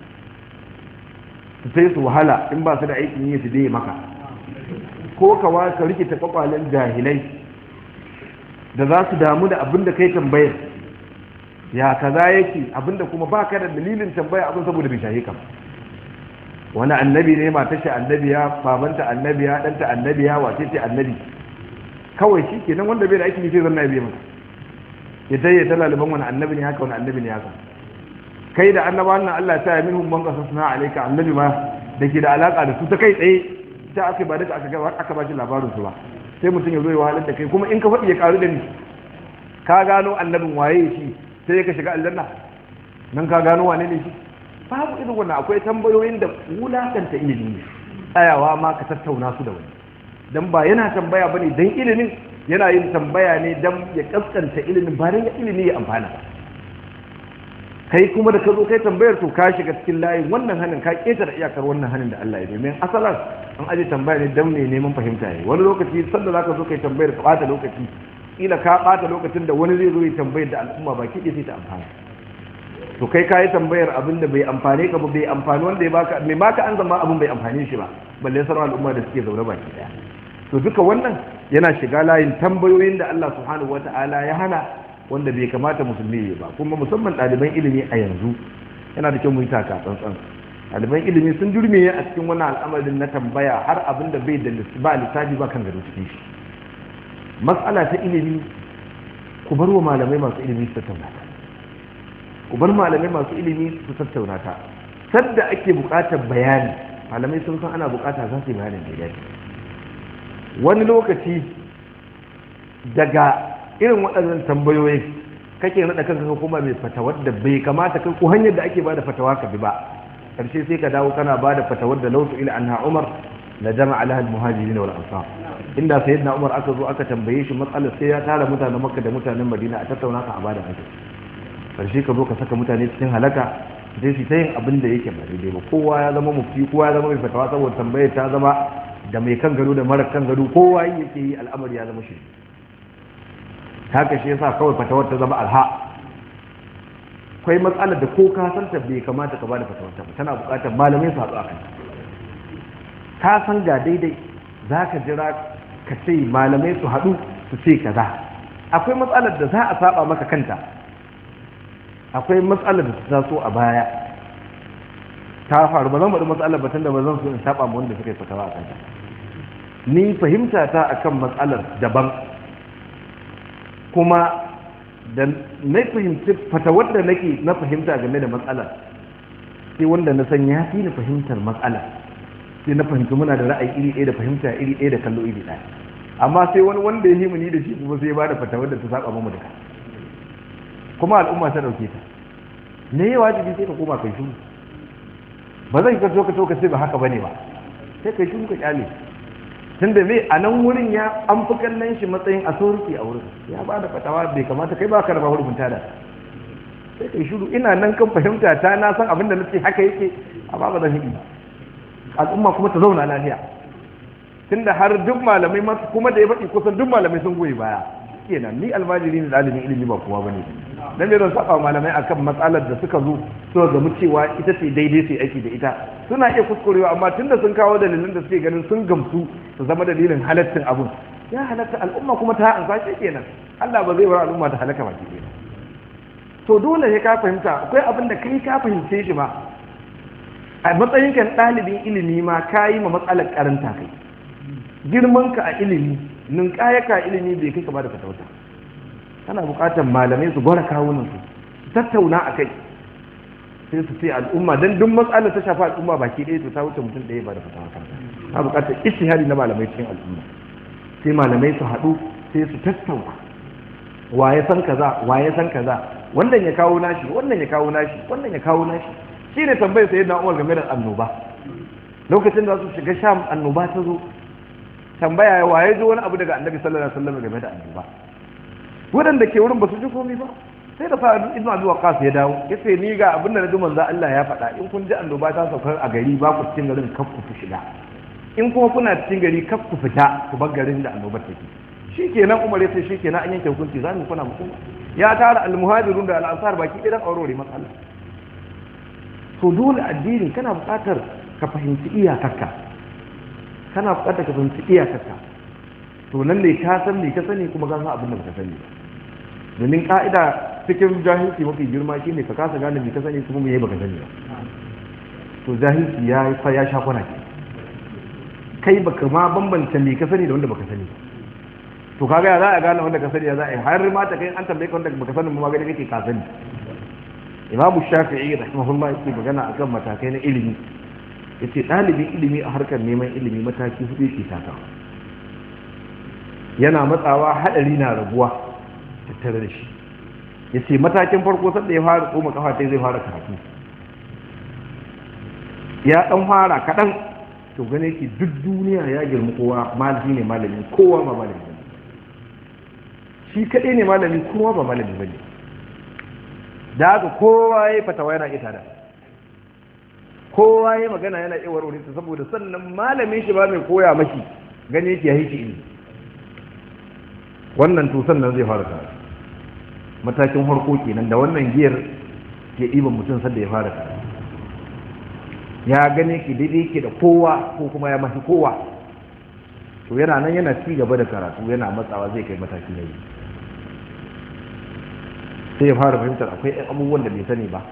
Speaker 1: sai su wahala in ba su da aikin yi su dai maka ko ka wasa rikita kwakwalen jahilai da za su damu da abin da kai tambayar ya kaza yake abinda kuma ba ka da dalilin tambaya abin saboda bai shahe ka wani annabi ne matar shi annabiya babanta annabiya ɗanta annabiya wace ce annabi kawai shi kenan wanda bai da aiki sai zanna biya maka ya tayi ta laliban wani annabi ne haka wani annabi ne haka kai da annabawan nan Allah ta yi minhum man qasasna alayka annabi ma dake da alaka da su ta kai tsaye ta aka ba duka aka ba shi labarin su ba sai mutum ya zo ya wahalar da kai kuma in ka faɗi ya karu da ni ka gano annabin waye shi sai ka shiga aljanna nan ka gano wane ne shi babu irin wannan akwai tambayoyin da wulakanta ilimi ne tsayawa ma ka tattauna su da wani dan ba yana tambaya bane dan ilimin yana yin tambaya ne dan ya kaskanta ilimin ba dan ilimi ya amfana kai kuma da ka zo kai tambayar to ka shiga cikin layin wannan hanin ka keta da iyakar wannan hanin da Allah ya domin asalan an aje tambaya ne dan ne neman fahimta ne wani lokaci sanda zaka zo kai tambayar ka bata lokaci kila ka bata lokacin da wani zai zo ya tambayar da al'umma baki ɗaya sai ta amfana to kai ka yi tambayar abin da bai amfane ka ba bai amfani wanda ya baka mai baka an zama abin bai amfane shi ba balle sauran al'umma da suke zaune baki daya to duka wannan yana shiga layin tambayoyin da Allah subhanahu wata'ala ya hana wanda bai kamata musulmi ya ba, kuma musamman ɗaliban ilimi a yanzu yana da kyau mu yi taka tsantsan. Ɗaliban ilimi sun durmiye a cikin wannan al'amarin na tambaya har abin da bai da ba lissafi ba kan gado cikin shi. Matsala ta ilimi ku bar wa malamai masu ilimi su tattauna ta, ku bar malamai masu ilimi su tattauna ta. Sadda ake buƙatar bayani malamai sun san ana buƙata za su yi bayanin da ya wani lokaci daga irin waɗannan tambayoyin kake naɗa kanka ka kuma mai fatawar da bai kamata kai ko hanyar da ake bada fatawa ka bi ba, ƙarshe sai ka dawo kana bada fatawar da lausu ila anha Umar la jama'a alaha al-muhajirin wal ansar. Inda sayyidina Umar aka zo aka tambaye shi matsalar sai ya tara mutanen Makka da mutanen Madina a tattauna ka a bada haƙƙi. Ƙarshe ka zo ka saka mutane cikin halaka sai su ta yin abin da yake ba daidai ba, kowa ya zama mufti, kowa ya zama mai fatawa saboda tambayar ta zama da mai kan gado da mara kan gado, kowa yake yi al'amari ya zama shi. Haka shi yasa kawai fatawar ta zama alha. Akwai matsalar da ko ka san ta bai kamata ka bada fatawar ta ba, tana buƙatar malamai su haɗu a kai. Ka san ga daidai za ka jira ka ce malamai su haɗu su ce kaza. Akwai matsalar da za a saba maka kanta, akwai matsalar da ta taso a baya ta faru, ba zan faɗi matsalar ba tunda ba zan so in saba ma wanda suka yi fatawa a kanta. Ni fahimta ta akan matsalar daban, kuma da na fahimci fatawar da nake na fahimta game da matsalar sai wanda na san ya fi ni fahimtar matsalar, sai na fahimci muna da ra'ayi iri ɗaya da fahimta iri ɗaya da kallo iri ɗaya, amma sai wani wanda ya himuni da shi kuma sai ya bada fatawar da ta saba mu duka, kuma al'umma ta dauke ta. Ne ya wajibi sai ka koma kai shiru, ba zai ka zo ka sai ba haka bane ba, sai kai shiru ka kyale. Tunda me a nan wurin ya an fi kallon shi matsayin authority a wurin, ya ba da fatawa bai kamata kai ba ka raba hurbunta da, sai kai shiru. Ina nan kan fahimta ta, na san abin da nace haka yake, amma ba zan hidi al'umma kuma ta zauna lafiya. Tunda har duk malamai masu kuma da ya faɗi kusan duk malamai sun goyi baya, kenan ni almajiri ne ɗalibin ilimi ba kowa bane, dan me zan saba malamai akan matsalar da suka zo suka gamu cewa ita ce daidai su aiki da ita. Suna iya kuskurewa, amma tunda sun kawo dalilin da suke ganin sun gamsu su zama dalilin halattin abun, ya halatta al'umma kuma ta ansa shi kenan. Allah ba zai bar al'umma ta halaka baki ɗaya. To dole sai ka fahimta akwai abin da kai ka fahimce shi ma a matsayin kan ɗalibin ilimi ma ka yi ma matsalar karanta kai, girman ka a ilimi ninkayaka ilimi bai kai ka ba da fatawata. Kana buƙatar malamai su gwara kawunan su tattauna a kai, sai su ce al'umma dan duk matsalar ta shafa al'umma baki ɗaya to ta wuce mutum ɗaya ba da fatawa kanta. Ana buƙatar ijtihadi na malamai cikin al'umma, sai malamai su haɗu sai su tattauna wa ya san kaza, wa ya san kaza, wannan ya kawo nashi, wannan ya kawo nashi, wannan ya kawo nashi. Shine tambayar sayyidina Umar game da annoba. Lokacin da su shiga Sham annoba ta zo, tambaya ya waye ji wani abu daga Annabi sallallahu alaihi wasallam game da annoba. Wadanda ke wurin ba su ji komai ba, sai da Sa'ad ibn Abi Waqqas ya dawo yace ni ga abin da naji manzo Allah ya faɗa, in kun ji annoba ta saukar a gari ba ku cikin garin kaf ku shiga, in kuma kuna cikin gari kaf ku fita ku bar garin da annobar take. Shikenan Umar yace shikenan an yanke hukunci za mu kuna mutum ya tara al-muhajirun da al-ansar baki ɗaya dan aurore matsala. To dole addini kana buƙatar ka fahimci iyakarka, kana buƙatar ka fahimci iyakarka. To nan ne ka san me ka sani kuma ka san abin da baka sani ba. Domin ka'ida cikin jahilci mafi girma shine ka kasa gane me ka sani kuma me baka sani ba. To jahilci ya sha kwana ke. Kai baka ma bambanta me ka sani da wanda baka sani ba. To kaga ya za a gane wanda ka sani ya za a yi, har ma ta kai an tambaye ka wanda baka sani ma gani kake ka sani. Imamu Shafi'i rahimahullah yake magana akan matakai na ilimi, yace ɗalibin ilimi a harkar neman ilimi mataki hudu yake taka. Yana matsawa hadari na raguwa tattare da shi. Yace matakin farko sanda ya fara tsoma kafa sai zai fara karatu. Ya dan fara kadan to gane yake duk duniya ya girma kowa, malami ne malami, kowa ba malami bane. Shi kadai ne malami, kowa ba malami bane. Da haka kowa ya fatawa yana ita da, kowa ya magana yana iya warware ta, saboda sannan malamin shi ba mai koya mashi gane yake ya hiki ilimi. Wannan to sannan zai fara karatu. Matakin harko kenan da wannan giyar ke ɗiban mutum sanda ya fara karatu. Ya gane ki daidai ke da kowa ko kuma ya mashi kowa. to yana nan yana ci gaba da karatu yana matsawa zai kai mataki na biyu sai ya fara fahimtar akwai abubuwan da bai sani ba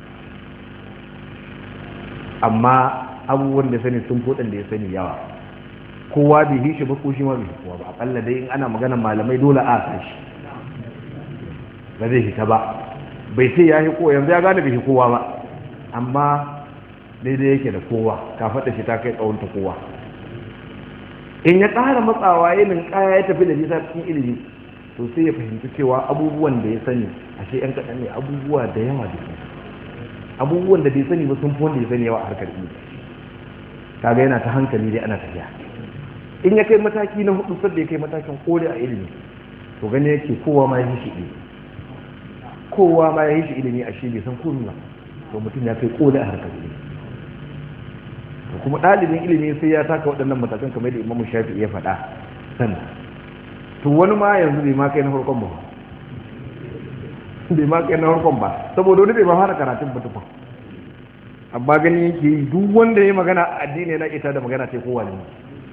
Speaker 1: amma abubuwan da sani sun kodin da ya sani yawa kowa bai yi shi ba ko shi ma bai kowa ba akalla dai in ana maganar malamai dole a san shi ba zai hita ba bai sai ya yi kowa yanzu ya gane bai yi kowa ba amma daidai yake da kowa ka faɗa shi ta kai tsawon ta kowa in ya ƙara matsawa yanin ƙaya ya tafi da nisa cikin ilimi to sai ya fahimci cewa abubuwan da ya sani ashe yan kaɗan ne abubuwa da yawa da abubuwan da bai sani ba sun fi wanda ya sani yawa a harkar ilimi kaga yana ta hankali dai ana tafiya in ya kai mataki na hudu sadda ya kai matakin kore a ilimi to gani yake kowa ma ya yi shi ilimi kowa ma ya yi shi ilimi a shi bai san komai ba to mutum ya kai kore a harkar ilimi to kuma ɗalibin ilimi sai ya taka waɗannan matakan kamar da imamu shafi'i ya faɗa sannan to wani ma yanzu bai ma kai na farkon ba bai ma kai na farkon ba saboda wani bai ma fara karatun ba tukun amma gani yake yi duk wanda ya magana a addini na ita da magana sai kowa ne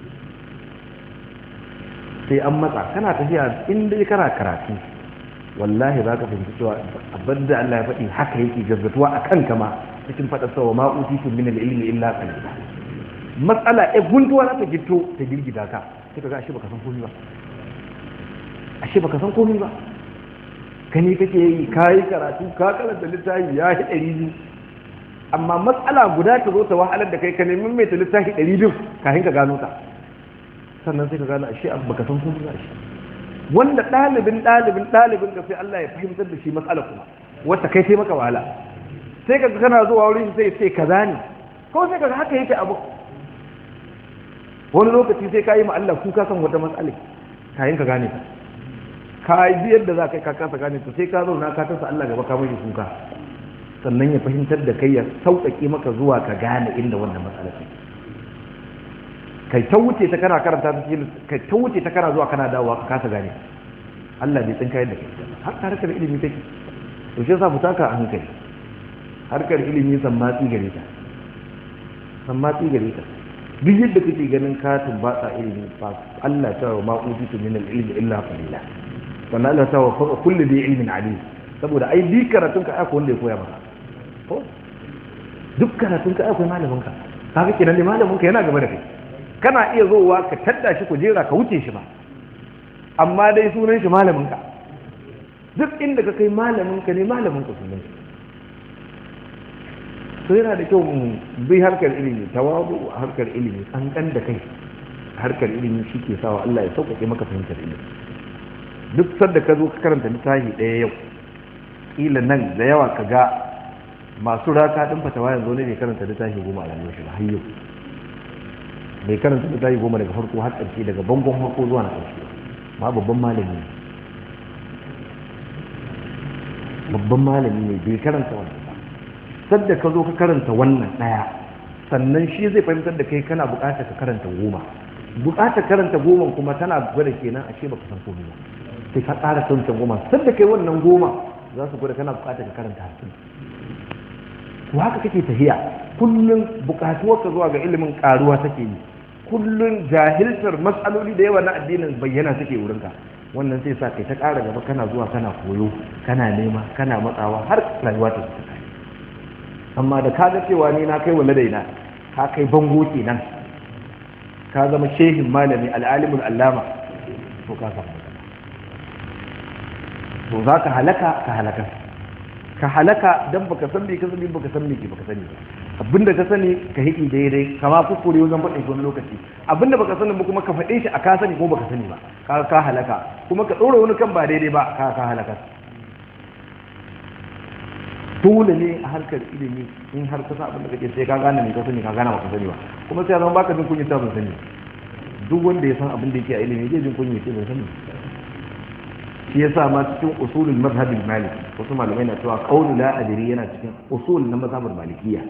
Speaker 1: sai an matsa kana tafiya in dai kana karatu wallahi za ka fahimci cewa abin da Allah ya faɗi haka yake gazzatuwa a kanka ma cikin faɗar sawa ma utitum min al-ilmi illa qalila matsala guntuwa za ta gito ta girgida ka sai ka ga ashe baka san komai ba ashe baka san komai ba kani kake yi kayi karatu ka karanta littafi ya yi 200 amma matsala guda ta zo ta wahalar da kai ka nemi mai ta littafi 200 kafin ka gano ta sannan sai ka gano ashe baka san komai ba ashe wanda ɗalibin ka sai Allah ya fahimtar da shi matsala kuma wata kai sai maka wahala sai ka kana zuwa wurin sai sai kaza ne ko sai ka haka yake abu wani lokaci sai ka yi ma Allah kuka kan wata matsala kayan ka gane ka yi biyar da za ka yi ka kasa gane to sai ka zo na ka tasa Allah gaba ka mai kuka sannan ya fahimtar da kai ya sauƙaƙe maka zuwa ka gane inda wannan matsala take kai ta wuce ta kana karanta ta kai ta wuce ta kana zuwa kana dawowa ka kasa gane Allah bai tsinka yadda kai har harkar ilimi take to shi yasa mutaka a hankali harkar ilimi san matsi gare ta duk yadda kake ganin ka tumbatsa ilimi fa Allah ta wa ma utitu min al-ilmi illa qalila wannan Allah ta wa fa kullu bi ilmin alim saboda ai bi karatun ka akwai wanda ya koya maka ko duk karatun ka akwai malamin ka kaga kenan ne malamin ka yana gaba da kai kana iya zowa ka tadda shi kujera ka wuce shi ba amma dai sunan shi malamin ka duk inda ka kai malamin ka ne malamin ka sunan shi to yana da kyau mu bi harkar ilimi tawabu harkar ilimi kankan da kai harkar ilimi shi ke sawa Allah ya sauƙaƙe maka fahimtar ilimi duk sanda ka zo ka karanta littafi ɗaya yau kila nan da yawa ka ga masu raka ɗin fatawa yanzu ne bai karanta littafi 10 a rayuwar shi ba har yau bai karanta littafi 10 daga farko har ƙarshe daga bangon farko zuwa na ƙarshe ma babban malami ne bai karanta wannan sadda ka zo ka karanta wannan ɗaya sannan shi zai fahimtar da kai kana buƙatar ka karanta 10 buƙatar karanta 10 kuma tana gwada kenan ashe baka san komai ba sai ka ƙara karanta 10 sadda kai wannan 10 za su gwada kana buƙatar ka karanta 50 to haka kake tafiya kullum buƙatuwarka zuwa ga ilimin ƙaruwa take yi kullum jahiltar mas'aloli da yawa na addinin bayyana take wurinka wannan sai sa kai ta ƙara gaba kana zuwa kana koyo kana nema kana matsawa har rayuwa ta fita amma da ka ga cewa ni na kai wala daina ka kai bango kenan ka zama shehin malami al'alimul allama to ka samu to za ka halaka dan baka san me ka sani baka san me baka sani abinda ka sani ka hiki daidai kama kuskure wajen faɗin wani lokaci abinda baka sani ba kuma ka faɗe shi a ka sani ko baka sani ba ka halaka kuma ka ɗora wani kan ba daidai ba ka halaka dole ne a harkar ilimi in har ka sa abin da kake sai ka gane me ka sani ka gane ba ka sani ba kuma sai zama baka jin kunya ta ban sani duk wanda ya san abin da yake a ilimi zai jin kunya ce ban sani shi yasa ma cikin usulul mazhab al-maliki wasu malamai na cewa qawlu la adri yana cikin usul na mazhabul malikiyya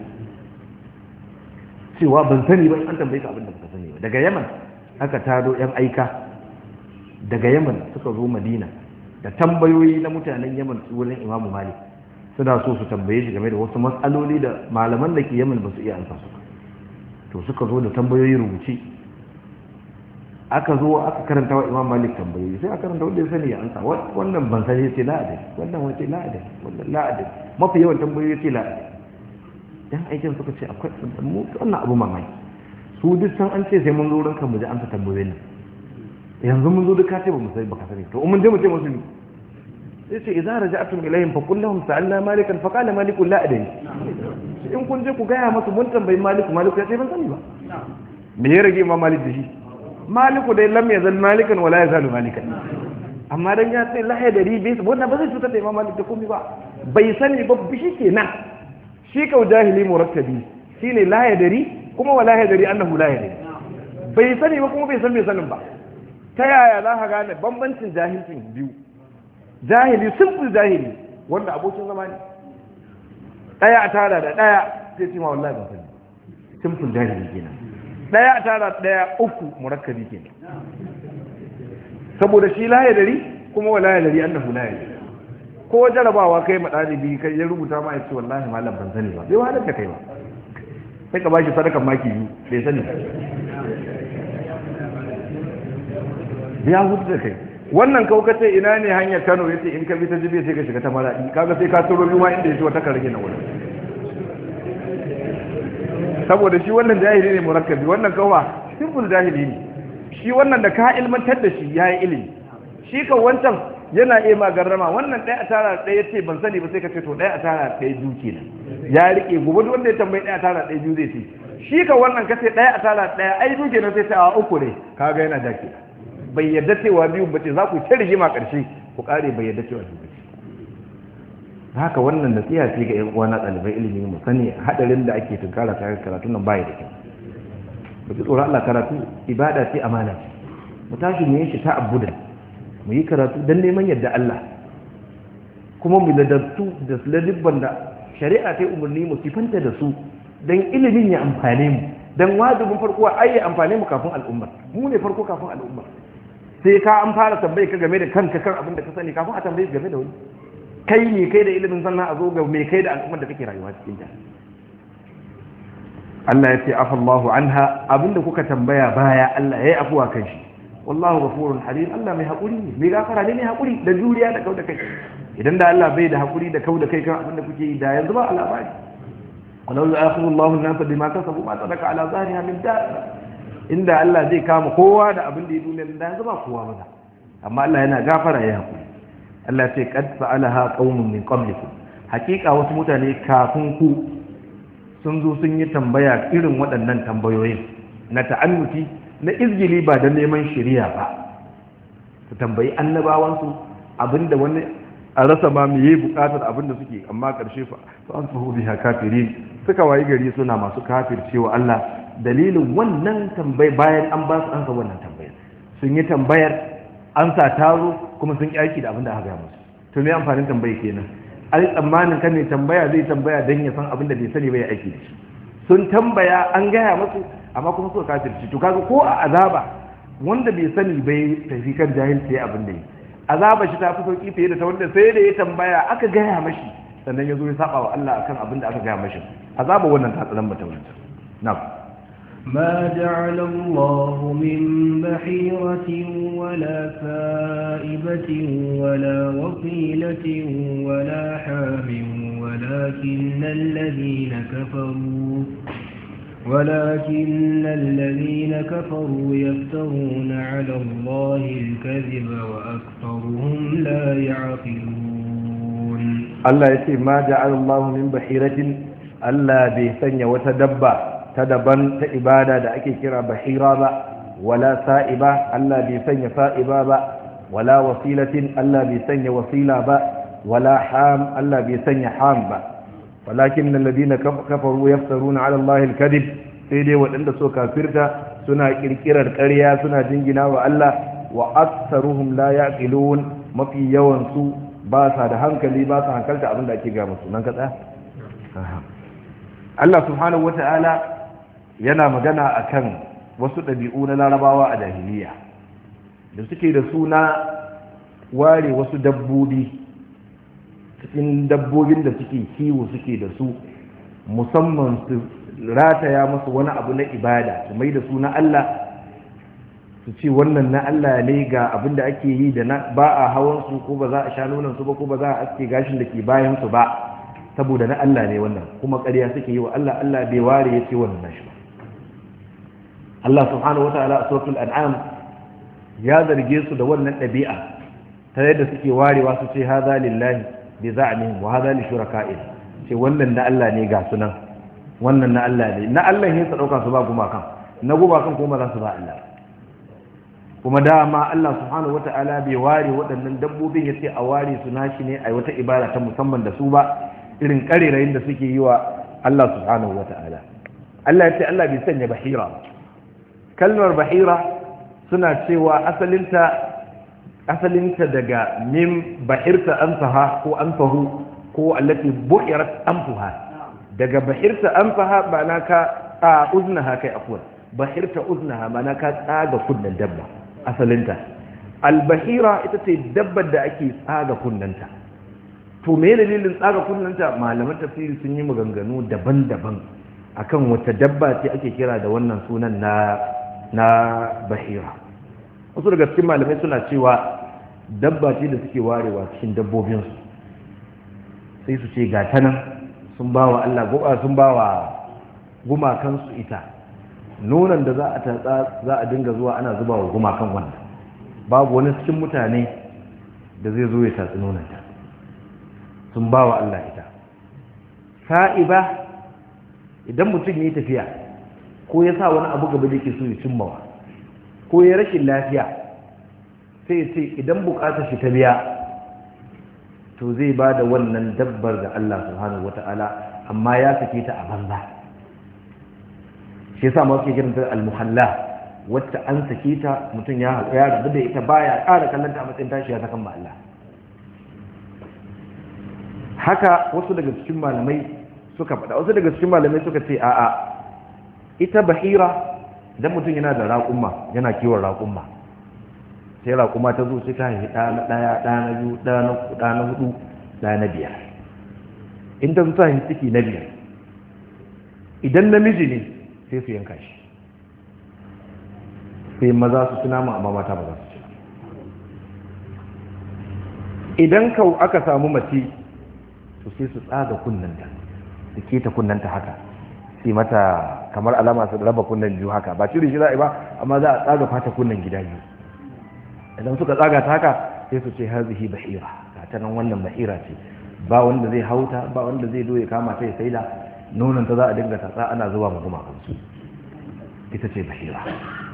Speaker 1: cewa ban sani ba an tambaye ka abin da baka sani ba daga Yaman aka tado yan aika daga Yaman suka zo Madina da tambayoyi na mutanen Yaman wurin Imam Malik suna so su tambaye shi game da wasu matsaloli da malaman da ke Yaman ba su iya ansa su to suka zo da tambayoyi rubuce aka zo aka karanta wa Imam Malik tambayoyi sai aka karanta wanda ya sani ya ansa wannan ban sani yace la adai wannan wace la adai wannan la adai mafi yawan tambayoyi yace la adai dan aikin suka ce akwai mu wannan abu mamaki su duk san an ce sai mun zo ranka mu ji amsa tambayoyin nan yanzu mun zo duka ce ba mu sai baka sani to mun je mu ce musu sai ce idza raja'tum ilayhim fa qul lahum sa'alna malikan fa qala malikun la adai in kun je ku gaya masu mun tambayi maliku ya ce ban sani ba me ya rage ma malik da shi maliku dai lam yazal malikan wala yazalu malikan amma dan ya ce la hadari bai wannan ba zai cutar da imam malik da komai ba bai sani ba bishi kenan shi kau jahili murakkabi shine la hadari kuma wala hadari annahu la hadari bai sani ba kuma bai san bai sanin ba ta yaya za ka gane bambancin jahilcin biyu jahili simple jahili wanda abokin zama ne daya a tara da daya sai ce ma wallahi ban sani simple jahili kenan daya a tara daya uku murakkabi kenan saboda shi la yadari kuma wala yadari annahu la yadari ko jarabawa kai ma dalibi kai ya rubuta ma yace wallahi malam ban sani ba bai wahalar da kai ba sai ka bashi sadakan maki biyu bai sani ya hutu da kai wannan kaukace ina ne hanyar Kano yace in ka bi ta jibe sai ka shiga ta Maradi kaga sai ka turo ruwa inda yace wata karage na wurin saboda shi wannan jahili ne murakkabi wannan kawa simple jahili ne shi wannan da ka ilmantar da shi yayi ilimi shi kan wancan yana iya magarrama wannan ɗaya a tara ɗaya yace ban sani ba sai ka ce to ɗaya a tara ɗaya biyu kenan ya rike gobe wanda ya tambayi ɗaya a tara ɗaya biyu zai ce shi kan wannan kace ɗaya a tara ɗaya ai biyu kenan sai ta a uku ne kaga yana dake bai yadda cewa biyu bace za ku ta rigima ƙarshe ku ƙare bai yadda cewa biyu bace haka wannan nasiha ce ga 'yan uwa na ɗalibai ilimi mu sani hadarin da ake tunkara ta karatu nan bai da kyau mu ji tsoron Allah karatu ibada ce amana ce mu tashi mu yi shi ta abudan mu yi karatu dan neman yadda Allah kuma mu ladabtu da ladibban da shari'a ta umarni mu sifanta da su dan ilimin ya amfane mu dan wajibin farko ai ya amfane mu kafin al'umma mu ne farko kafin al'umma sai ka an fara tambaye ka game da kanka kan abin da ka sani kafin a tambaye game da wani kai ne kai da ilimin sannan a zo ga mai kai da al'ummar da kake rayuwa cikin ta Allah ya ce afallahu anha abinda kuka tambaya baya Allah ya yi afuwa kan shi wallahu ghafurun halim Allah mai hakuri ne mai gafara ne mai hakuri da juriya da kauda kai idan da Allah bai da hakuri da kauda kai kan abinda kuke yi da yanzu ba Allah bai walau yu'akhidhu Allahu an-nasa bima kasabu ma taraka ala zahriha min da'a inda Allah zai kama kowa da abin da ya duniya da yanzu ba kowa ba amma Allah yana gafara ya hakuri Allah ce qad fa'alaha qaumun min qablikum hakika wasu mutane kafin ku sun zo sun yi tambaya irin waɗannan tambayoyin na ta'annuti na izgili ba da neman shari'a ba su tambayi annabawansu abinda wani a rasa ma mu yi bukatar abinda suke amma ƙarshe fa an fahu biha kafirin suka wayi gari suna masu kafircewa Allah dalilin wannan tambayi bayan an ba su ansa wannan tambayar sun yi tambayar ansa taro kuma sun aiki da abinda aka ga musu to me amfanin tambayi kenan ai tsammanin kan ne tambaya zai tambaya dan ya san abinda bai sani ba ya aiki da shi sun tambaya an gaya musu amma kuma suka kafirci to kaga ko a azaba wanda bai sani bai tafi kan jahilci abin da yi azaba shi ta fi sauki fiye da ta wanda sai da ya tambaya aka gaya mashi sannan ya zo ya saba wa Allah akan abin da aka gaya mashi azaba wannan ta tsaran mata wannan na'am
Speaker 2: ما جعل الله من بحيرة ولا سائبة ولا وصيلة ولا حام ولكن الذين كفروا يفترون على الله الكذب وأكثرهم لا يعقلون
Speaker 1: الله يسير ما جعل الله من بحيرة ألا بيسني وتدبى تدبن تإبادة دا أكي كرا بحيرة ولا سائبة ألا بيسني سائبة ولا وصيلة ألا بيسني وصيلة ولا حام ألا بيسني حام ولكن الذين كفروا يفترون على الله الكذب سيدي وعند سو كافرتا سنا كركرر قريا سنا جنجنا والله واكثرهم لا يعقلون mafi yawan su ba sa da hankali ba sa hankalta abin da ake ga musu nan ka tsaya Allah subhanahu wataala yana magana akan wasu dabi'u na larabawa a jahiliya da suke da suna ware wasu dabbobi cikin dabbobin da suke kiwo suke da su musamman su rataya musu wani abu na ibada su mai da su na Allah su ce wannan na Allah ne ga abin da ake yi da ba a hawan su ko ba za a sha nonon su ba ko ba za a aske gashin da ke bayan su ba saboda na Allah ne wannan kuma ƙarya suke yi wa Allah. Allah bai ware ya ce wannan nashi ba. Allah subhanahu wataala a suratul an'am ya zarge su da wannan ɗabi'a ta yadda suke warewa su ce hadha lillahi bi za'mihim wa hadha li shuraka'ihim, ce wannan na Allah ne ga sunan wannan na Allah ne, na Allah ne su dauka su ba gumakan, na gumakan kuma za su ba Allah. kuma dama Allah subhanahu wata'ala bai ware waɗannan dabbobin ya ce a ware su nashi ne a yi wata ibada ta musamman da su ba, irin ƙarerayin da suke yi wa Allah subhanahu wata'ala. Allah ya ce Allah bai sanya bahira. Kalmar bahira suna cewa asalinta daga min bahirta anfaha ko anfahu ko allati buhirat anfuha, daga bahirta anfaha ba na ka uznaha kai afwan, bahirta uznaha ma na ka tsaga kunnen dabba. Asalinta albahira ita ce dabbar da ake tsaga kunnanta. To me dalilin tsaga kunnanta? Malaman tafsiri sun yi maganganu daban-daban akan wata dabba ce ake kira da wannan sunan na bahira. Wasu daga cikin malamai suna cewa dabba ce da suke warewa cikin dabbobinsu, sai su ce gata nan sun ba wa Allah sun ba wa gumakansu ita, nonon da za a tatsa za a dinga zuwa ana zuba wa gumakan wannan, babu wani cikin mutane da zai zo ya tatsi nononta, sun ba wa Allah ita. Sa'iba idan mutum ya yi tafiya ko ya sa wani abu gaba da ke so ya cimmawa ko ya rashin lafiya, sai ya ce idan bukatar shi ta biya to zai ba da wannan dabbar da Allah subhanahu wata'ala, amma ya sake ta a banza. shi yasa ma suke kiranta al-muhalla, wacce an sake ta mutum ya rabu da ita baya ƙara kallon ta a matsayin tashi ya sakan ba Allah. Haka wasu daga cikin malamai suka faɗa, wasu daga cikin malamai suka ce a'a, ita bahira idan mutum yana da raƙumma, yana kiwon raƙumma, sai raƙuma ta zo sai ta haifi ɗa na ɗaya, ɗa na biyu, ɗa na hudu, ɗa na biyar. In ta zo ta haifi ciki na biyar, idan namiji ne sai su yanka shi, sai maza su tuna ma amma mata ba za su ci. Idan kau aka samu mace to sai su tsaga kunnanta, su keta kunnanta haka, sai mata kamar alama su raba kunnan biyu haka, ba cire shi za a yi ba, amma za a tsaga fata kunnan gida biyu. Idan suka tsaga ta haka sai su ce hazihi bahira, ta nan wannan bahira ce, ba wanda zai hauta, ba wanda zai zo ya kama ta ya saida, nonon ta za a dinga tatsa ana zuba ma gumakansu, ita ce bahira.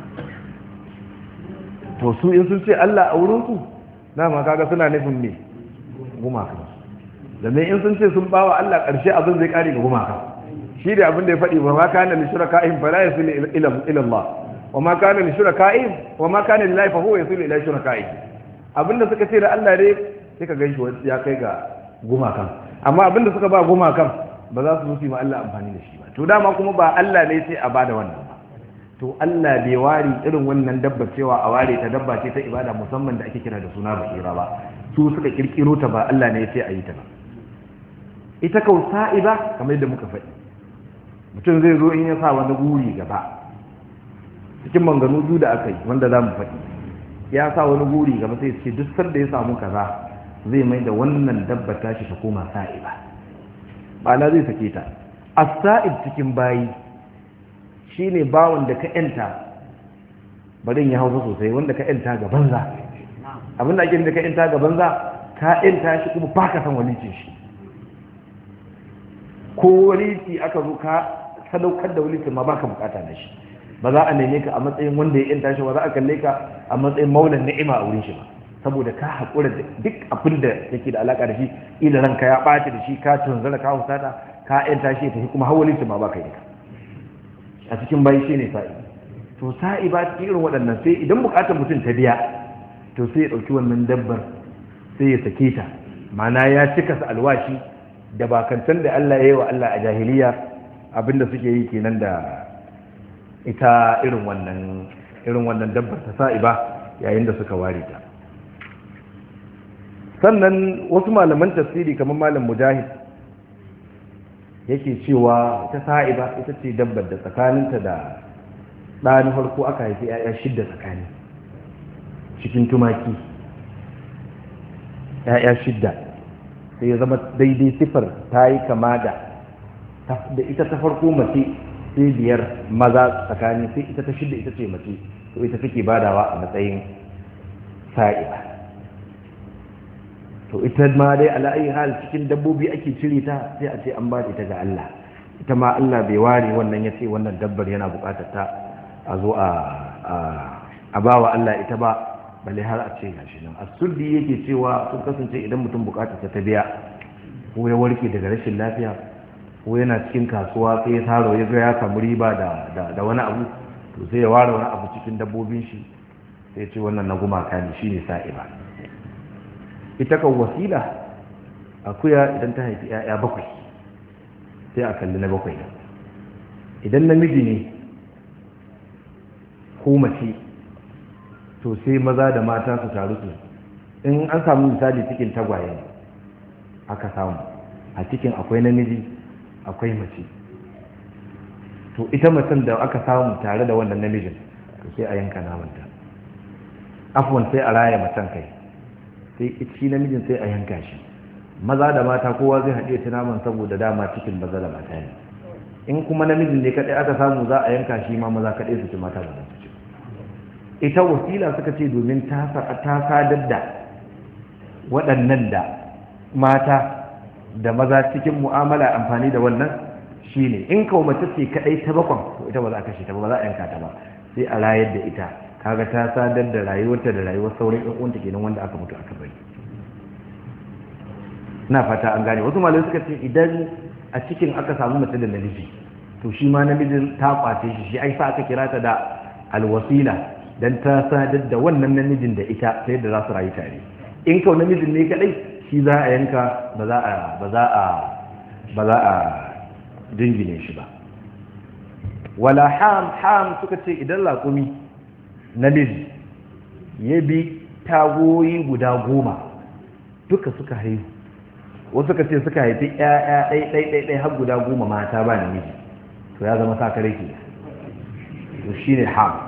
Speaker 1: To su in sun ce Allah a wurinsu, dama kaga suna nufin me gumakansu, domin in sun ce sun bawa Allah ƙarshe abin zai kare ga gumakan. Shi da abin da ya faɗi, wa ma kana li shuraka'ihim fala yasilu ila Allah, wa ma kana li shuraka'ihim wa ma kana lillahi fa huwa yasilu ila shuraka'ihim. Abinda suka ce da Allah dai sai ka ganshi wani ya kai ga gumakan, amma abinda suka ba gumakan ba za su zuci ma Allah amfani da shi ba. To dama kuma ba Allah ne sai a bada wannan ba. To Allah bai ware irin wannan dabba cewa a ware ta dabba ce ta ibada musamman da ake kira da suna bahira ba. Su suka kirkiro ta, ba Allah ne sai a yi ta ba. Ita kau sa'iba kamar yadda muka faɗi, mutum zai zo in ya sa wani guri gaba, cikin manganu biyu da aka yi wanda za mu faɗi, ya sa wani guri gaba sai ce duk sanda ya samu kaza zai mai da wannan dabba tashi ta koma sa'iba, ma'ana zai sake ta. As-sa'ib cikin bayi shine bawon da ka yanta, barin ya hausa sosai, wanda ka yanta ga banza. Abin da ake da ka yanta ga banza, ka yanta shi kuma baka san walicin shi, ko walici aka zo ka sadaukar da walicin ma baka bukata da shi, ba za a neme ka a matsayin wanda ya yanta shi, ba za a kalle ka a matsayin maulan ni'ima a wurin shi ba, saboda ka haƙura da duk abin da yake da alaƙa da shi, ila ranka ya ɓaci da shi, ka tunzara ka husata, ka yanta shi ta kuma hawalicin ma baka yi a cikin bayi shi ne sa'i. To sa'i ba cikin irin waɗannan, sai idan buƙatar mutum ta biya to sai ya ɗauki wannan dabbar sai ya sake ta, ma'ana ya cika sa alwashi da bakantan da Allah ya yi wa Allah a jahiliya, abinda suke yi kenan da ita irin wannan dabbar ta sa'iba yayin da suka ware ta. Sannan wasu malaman tafsiri kamar malam Mujahid yake cewa ita sa'iba ita ce dabbar da tsakaninta da ɗani farko aka haifi 'ya'ya 6 tsakani, cikin tumaki ‘ya'ya 6 sai ya zama daidai sifar ta yi kama da ita ta farko mace sai 5 maza tsakani sai ita ta 6 ita ce mace to ita take badawa a matsayin sa'iba. To ita ma dai ala'ayi hal cikin dabbobi ake cire ta sai a ce an ba ita ga Allah, ita ma Allah bai ware wannan ya ce wannan dabbar yana bukatar ta a zo a ba wa Allah ita ba, balle har a ce gashi nan. As-Suddi yake cewa sun kasance idan mutum bukatar ta biya ko ya warke daga rashin lafiya ko yana cikin kasuwa sai ya taro ya ga ya samu riba da wani abu, to sai ya ware wani abu cikin dabbobin shi sai ya ce wannan na gumaka ne shine sa'iba. Ita kan wasila akuya idan ta haifi 'ya'ya 7 sai a kalli na 7 idan namiji ne ko mace to sai maza da mata su taru su, in an samu misali cikin tagwaye aka samu a cikin akwai namiji akwai mace, to ita macen da aka samu tare da wannan namijin to sai a yanka namanta, afwan sai a raya macen kai, sai shi namijin sai a yanka shi. Maza da mata kowa zai haɗe ta naman saboda dama cikin maza da mata ne. In kuma namijin ne kaɗai aka samu za a yanka shi ma maza kaɗai su ci, mata ba su ci. Ita wasila suka ce domin ta sadar da waɗannan da mata da maza cikin mu'amala amfani da wannan shine in kawo mace ce kaɗai ta 7 to ita ba za a kashe ta ba za a yanka ta ba, sai a rayar da ita, kaga ta sadar da rayuwarta da rayuwar sauran ƴan uwanta kenan wanda aka mutu aka bari. Na fata an gane. Wasu malamai suka ce idan a cikin aka samu mace da namiji to shi ma namijin ta kwace shi ai sa aka kira ta da alwasila dan ta sadar da wannan namijin da ita ta yadda za su rayu tare. In kau namijin ne kadai shi za a yanka ba za a dingine shi ba. Wala ham suka ce idan laƙumi namiji ya bi tagoyi guda 10 duka suka haihu, wasu suka ce suka haifi ƴaƴa ɗai har guda 10 mata ba namiji, to ya zama sakare ke, to shi ne ham.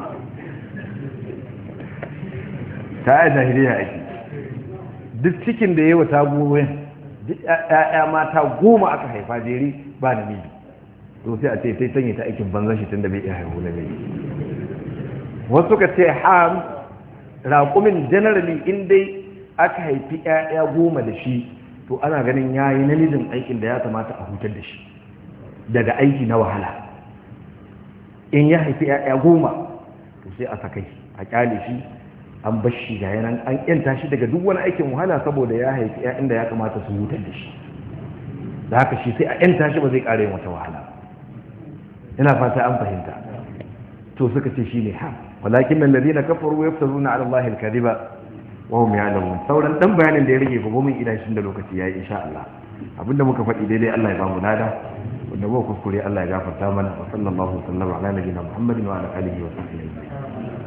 Speaker 1: ta yi zahiriya ake duk cikin da ya yi wa tagoyin duk ƴaƴa mata 10 aka haifa jeri ba namiji, to sai a ce sai sanya ta aikin banzan shi tun da bai iya haihu namiji. Wasu suka ce ham raƙumin generally in dai aka haifi 'ya'ya 10 da shi to ana ganin ya yi namijin aikin da ya kamata a hutar da shi daga aiki na wahala. In ya haifi 'ya'ya 10 to sai a sakai a kyale shi, an bar shi ga yanan an yanta shi daga duk wani aikin wahala saboda ya haifi 'ya'yan da ya kamata su hutar da shi, da haka shi sai a yanta shi ba zai ƙara yin wata wahala. Ina fata an fahimta. To suka ce shi ne ham. Walakin alladhina kafaru yaftaruna ala allahi alkadhiba wa hum ya'lamun. Sauran dan bayanin da ya rage gobe mun idashin da lokaci yayi insha Allah. Abinda muka faɗi daidai Allah ya ba mu lada, wanda ba kuskure Allah ya gafarta mana. Wa sallallahu alaihi wa sallam ala nabiyyina Muhammadin wa ala alihi wa sahbihi.